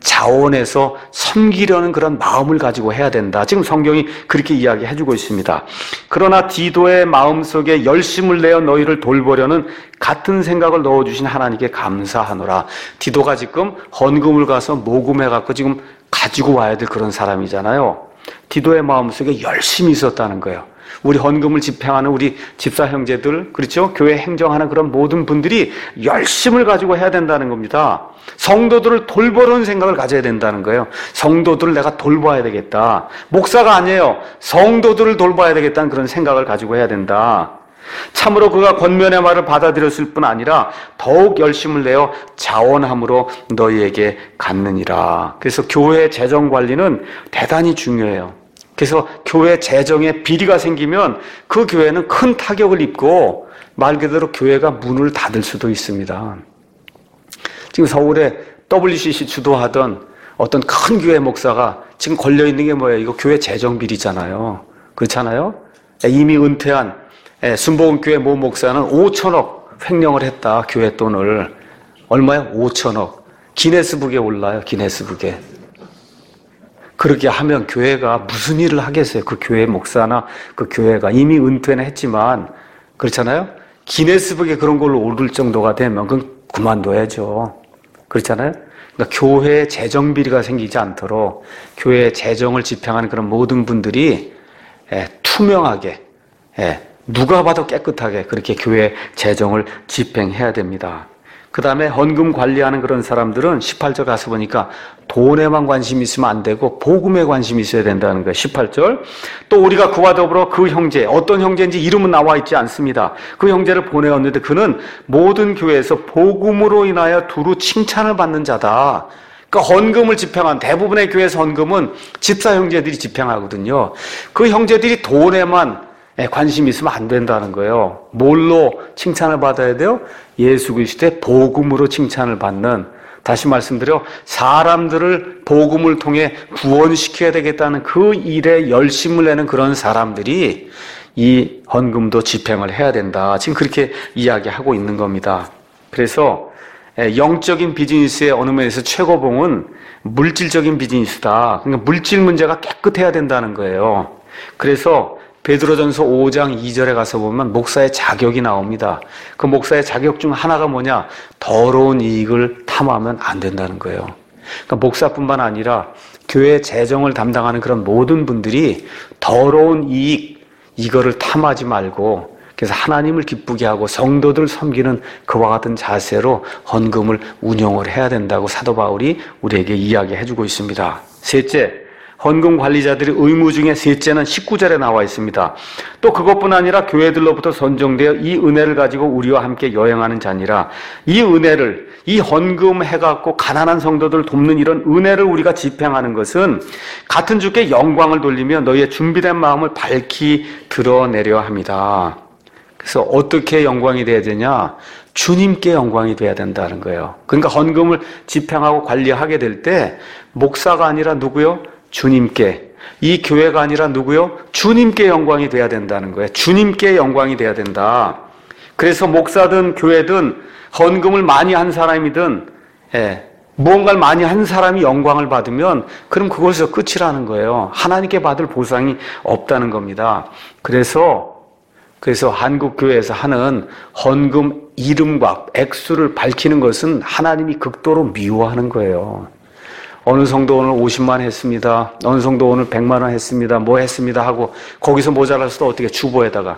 자원해서 섬기려는 그런 마음을 가지고 해야 된다. 지금 성경이 그렇게 이야기해주고 있습니다. 그러나 디도의 마음속에 열심을 내어 너희를 돌보려는 같은 생각을 넣어주신 하나님께 감사하노라. 디도가 지금 헌금을 가서 모금해갖고 지금 가지고 와야 될 그런 사람이잖아요. 디도의 마음속에 열심히 있었다는 거예요. 우리 헌금을 집행하는 우리 집사 형제들, 그렇죠? 교회 행정하는 그런 모든 분들이 열심을 가지고 해야 된다는 겁니다. 성도들을 돌보려는 생각을 가져야 된다는 거예요. 성도들을 내가 돌봐야 되겠다. 목사가 아니에요. 성도들을 돌봐야 되겠다는 그런 생각을 가지고 해야 된다. 참으로 그가 권면의 말을 받아들였을 뿐 아니라 더욱 열심을 내어 자원함으로 너희에게 갖느니라. 그래서 교회 재정 관리는 대단히 중요해요. 그래서 교회 재정에 비리가 생기면 그 교회는 큰 타격을 입고 말 그대로 교회가 문을 닫을 수도 있습니다. 지금 서울에 더블유씨씨 주도하던 어떤 큰 교회 목사가 지금 걸려있는 게 뭐예요? 이거 교회 재정 비리잖아요. 그렇잖아요? 이미 은퇴한 순복음교회 모 목사는 오천억 횡령을 했다. 교회 돈을. 얼마야? 오천억. 기네스북에 올라요. 기네스북에. 그렇게 하면 교회가 무슨 일을 하겠어요? 그 교회 목사나 그 교회가 이미 은퇴는 했지만, 그렇잖아요? 기네스북에 그런 걸로 오를 정도가 되면 그건 그만둬야죠. 그렇잖아요? 그러니까 교회에 재정 비리가 생기지 않도록 교회의 재정을 집행하는 그런 모든 분들이 예, 투명하게, 예, 누가 봐도 깨끗하게 그렇게 교회 재정을 집행해야 됩니다. 그 다음에 헌금 관리하는 그런 사람들은 십팔 절 가서 보니까 돈에만 관심이 있으면 안 되고 복음에 관심이 있어야 된다는 거예요. 십팔 절. 또 우리가 그와 더불어 그 형제, 어떤 형제인지 이름은 나와 있지 않습니다. 그 형제를 보내었는데 그는 모든 교회에서 복음으로 인하여 두루 칭찬을 받는 자다. 그러니까 헌금을 집행한 대부분의 교회에서 헌금은 집사 형제들이 집행하거든요. 그 형제들이 돈에만 관심이 있으면 안 된다는 거예요. 뭘로 칭찬을 받아야 돼요? 예수 그리스도의 복음으로 칭찬을 받는, 다시 말씀드려 사람들을 복음을 통해 구원시켜야 되겠다는 그 일에 열심을 내는 그런 사람들이 이 헌금도 집행을 해야 된다. 지금 그렇게 이야기하고 있는 겁니다. 그래서 영적인 비즈니스의 어느 면에서 최고봉은 물질적인 비즈니스다. 그러니까 물질 문제가 깨끗해야 된다는 거예요. 그래서 베드로전서 오 장 이 절에 가서 보면 목사의 자격이 나옵니다. 그 목사의 자격 중 하나가 뭐냐? 더러운 이익을 탐하면 안 된다는 거예요. 그러니까 목사뿐만 아니라 교회 재정을 담당하는 그런 모든 분들이 더러운 이익, 이거를 탐하지 말고, 그래서 하나님을 기쁘게 하고 성도들 섬기는 그와 같은 자세로 헌금을 운용을 해야 된다고 사도 바울이 우리에게 이야기해 주고 있습니다. 셋째, 헌금 관리자들의 의무 중에 셋째는 십구 절에 나와 있습니다. 또 그것뿐 아니라 교회들로부터 선정되어 이 은혜를 가지고 우리와 함께 여행하는 자니라. 이 은혜를, 이 헌금 해갖고 가난한 성도들 돕는 이런 은혜를 우리가 집행하는 것은 같은 주께 영광을 돌리며 너희의 준비된 마음을 밝히 드러내려 합니다. 그래서 어떻게 영광이 돼야 되냐? 주님께 영광이 돼야 된다는 거예요. 그러니까 헌금을 집행하고 관리하게 될 때 목사가 아니라 누구요? 주님께. 이 교회가 아니라 누구요? 주님께 영광이 돼야 된다는 거예요. 주님께 영광이 돼야 된다. 그래서 목사든 교회든 헌금을 많이 한 사람이든, 예, 무언가를 많이 한 사람이 영광을 받으면 그럼 그것에서 끝이라는 거예요. 하나님께 받을 보상이 없다는 겁니다. 그래서 그래서 한국교회에서 하는 헌금 이름과 액수를 밝히는 것은 하나님이 극도로 미워하는 거예요. 어느 성도 오늘 오십만 했습니다. 어느 성도 오늘 백만 원 했습니다. 뭐 했습니다 하고 거기서 모자라서 또 어떻게 주보에다가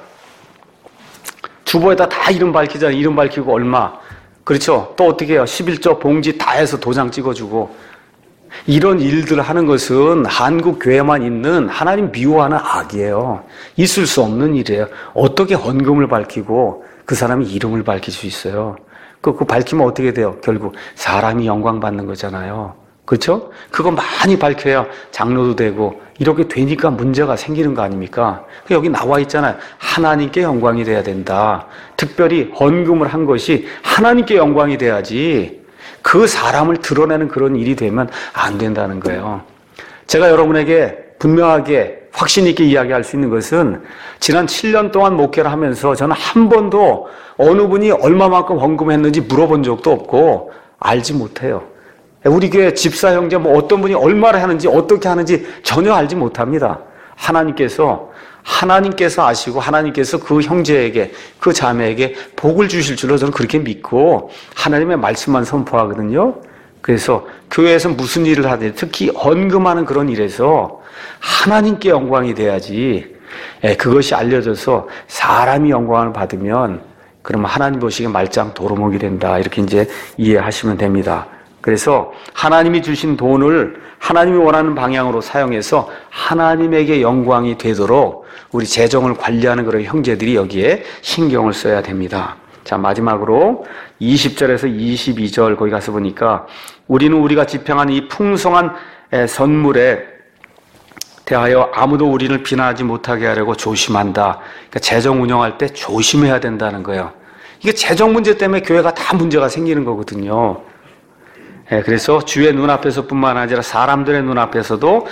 주보에다 다 이름 밝히잖아요. 이름 밝히고 얼마. 그렇죠? 또 어떻게 해요? 십일조 봉지 다 해서 도장 찍어주고. 이런 일들을 하는 것은 한국 교회만 있는 하나님 미워하는 악이에요. 있을 수 없는 일이에요. 어떻게 헌금을 밝히고 그 사람이 이름을 밝힐 수 있어요? 그, 그 밝히면 어떻게 돼요? 결국 사람이 영광 받는 거잖아요. 그렇죠? 그거 많이 밝혀야 장로도 되고 이렇게 되니까 문제가 생기는 거 아닙니까? 여기 나와 있잖아요. 하나님께 영광이 돼야 된다. 특별히 헌금을 한 것이 하나님께 영광이 돼야지 그 사람을 드러내는 그런 일이 되면 안 된다는 거예요. 제가 여러분에게 분명하게 확신 있게 이야기할 수 있는 것은 지난 칠 년 동안 목회를 하면서 저는 한 번도 어느 분이 얼마만큼 헌금했는지 물어본 적도 없고 알지 못해요. 우리 교회 집사 형제 뭐 어떤 분이 얼마를 하는지 어떻게 하는지 전혀 알지 못합니다. 하나님께서 하나님께서 아시고 하나님께서 그 형제에게 그 자매에게 복을 주실 줄로 저는 그렇게 믿고 하나님의 말씀만 선포하거든요. 그래서 교회에서 무슨 일을 하든 특히 헌금하는 그런 일에서 하나님께 영광이 돼야지, 예, 그것이 알려져서 사람이 영광을 받으면 그러면 하나님 보시기에 말짱 도루묵이 된다. 이렇게 이제 이해하시면 됩니다. 그래서 하나님이 주신 돈을 하나님이 원하는 방향으로 사용해서 하나님에게 영광이 되도록 우리 재정을 관리하는 그런 형제들이 여기에 신경을 써야 됩니다. 자, 마지막으로 이십 절에서 이십이 절 거기 가서 보니까 우리는 우리가 집행한 이 풍성한 선물에 대하여 아무도 우리를 비난하지 못하게 하려고 조심한다. 그러니까 재정 운영할 때 조심해야 된다는 거예요. 이게 재정 문제 때문에 교회가 다 문제가 생기는 거거든요. 예, 그래서 주의 눈앞에서뿐만 아니라 사람들의 눈앞에서도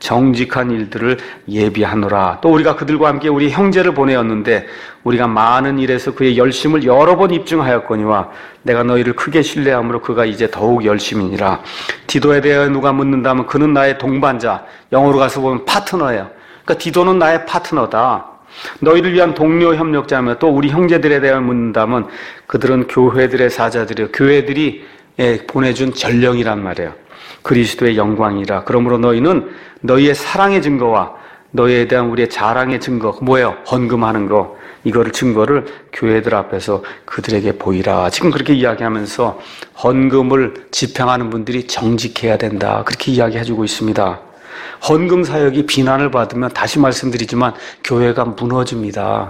정직한 일들을 예비하노라. 또 우리가 그들과 함께 우리 형제를 보내었는데 우리가 많은 일에서 그의 열심을 여러 번 입증하였거니와 내가 너희를 크게 신뢰함으로 그가 이제 더욱 열심이니라. 디도에 대하여 누가 묻는다면 그는 나의 동반자, 영어로 가서 보면 파트너예요. 그러니까 디도는 나의 파트너다. 너희를 위한 동료 협력자며 또 우리 형제들에 대하여 묻는다면 그들은 교회들의 사자들이요 교회들이 예, 보내준 전령이란 말이에요. 그리스도의 영광이라. 그러므로 너희는 너희의 사랑의 증거와 너희에 대한 우리의 자랑의 증거, 뭐예요? 헌금하는 거. 이거를 증거를 교회들 앞에서 그들에게 보이라. 지금 그렇게 이야기하면서 헌금을 집행하는 분들이 정직해야 된다. 그렇게 이야기해주고 있습니다. 헌금 사역이 비난을 받으면 다시 말씀드리지만 교회가 무너집니다.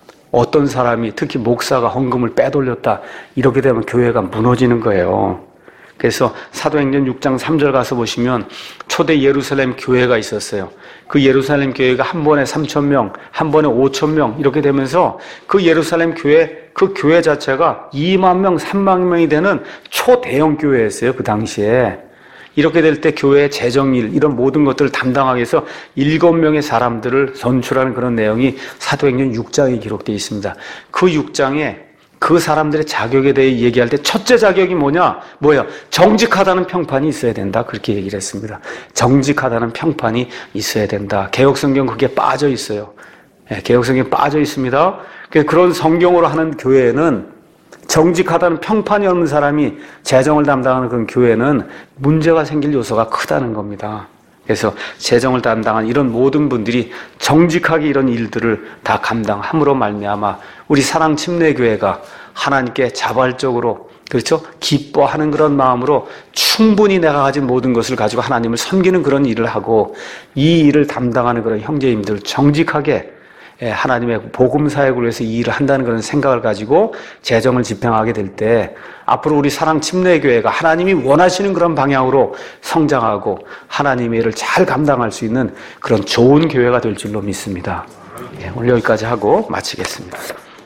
어떤 사람이 특히 목사가 헌금을 빼돌렸다 이렇게 되면 교회가 무너지는 거예요. 그래서 사도행전 육 장 삼 절 가서 보시면 초대 예루살렘 교회가 있었어요. 그 예루살렘 교회가 한 번에 삼천 명, 한 번에 오천 명 이렇게 되면서 그 예루살렘 교회, 그 교회 자체가 이만 명, 삼만 명이 되는 초대형 교회였어요. 그 당시에. 이렇게 될 때 교회의 재정일 이런 모든 것들을 담당하기 위해서 일곱 명의 사람들을 선출하는 그런 내용이 사도행전 육 장에 기록되어 있습니다. 그 육 장에 그 사람들의 자격에 대해 얘기할 때 첫째 자격이 뭐냐? 뭐예요? 정직하다는 평판이 있어야 된다. 그렇게 얘기를 했습니다. 정직하다는 평판이 있어야 된다. 개혁성경 그게 빠져 있어요. 네, 개혁성경에 빠져 있습니다. 그런 성경으로 하는 교회는 정직하다는 평판이 없는 사람이 재정을 담당하는 그런 교회는 문제가 생길 요소가 크다는 겁니다. 그래서 재정을 담당한 이런 모든 분들이 정직하게 이런 일들을 다 감당함으로 말미암아 우리 사랑 침례교회가 하나님께 자발적으로 그렇죠? 기뻐하는 그런 마음으로 충분히 내가 가진 모든 것을 가지고 하나님을 섬기는 그런 일을 하고 이 일을 담당하는 그런 형제님들 정직하게 하나님의 복음 사역을 위해서 이 일을 한다는 그런 생각을 가지고 재정을 집행하게 될 때 앞으로 우리 사랑 침례교회가 하나님이 원하시는 그런 방향으로 성장하고 하나님의 일을 잘 감당할 수 있는 그런 좋은 교회가 될 줄로 믿습니다. 오늘 여기까지 하고 마치겠습니다.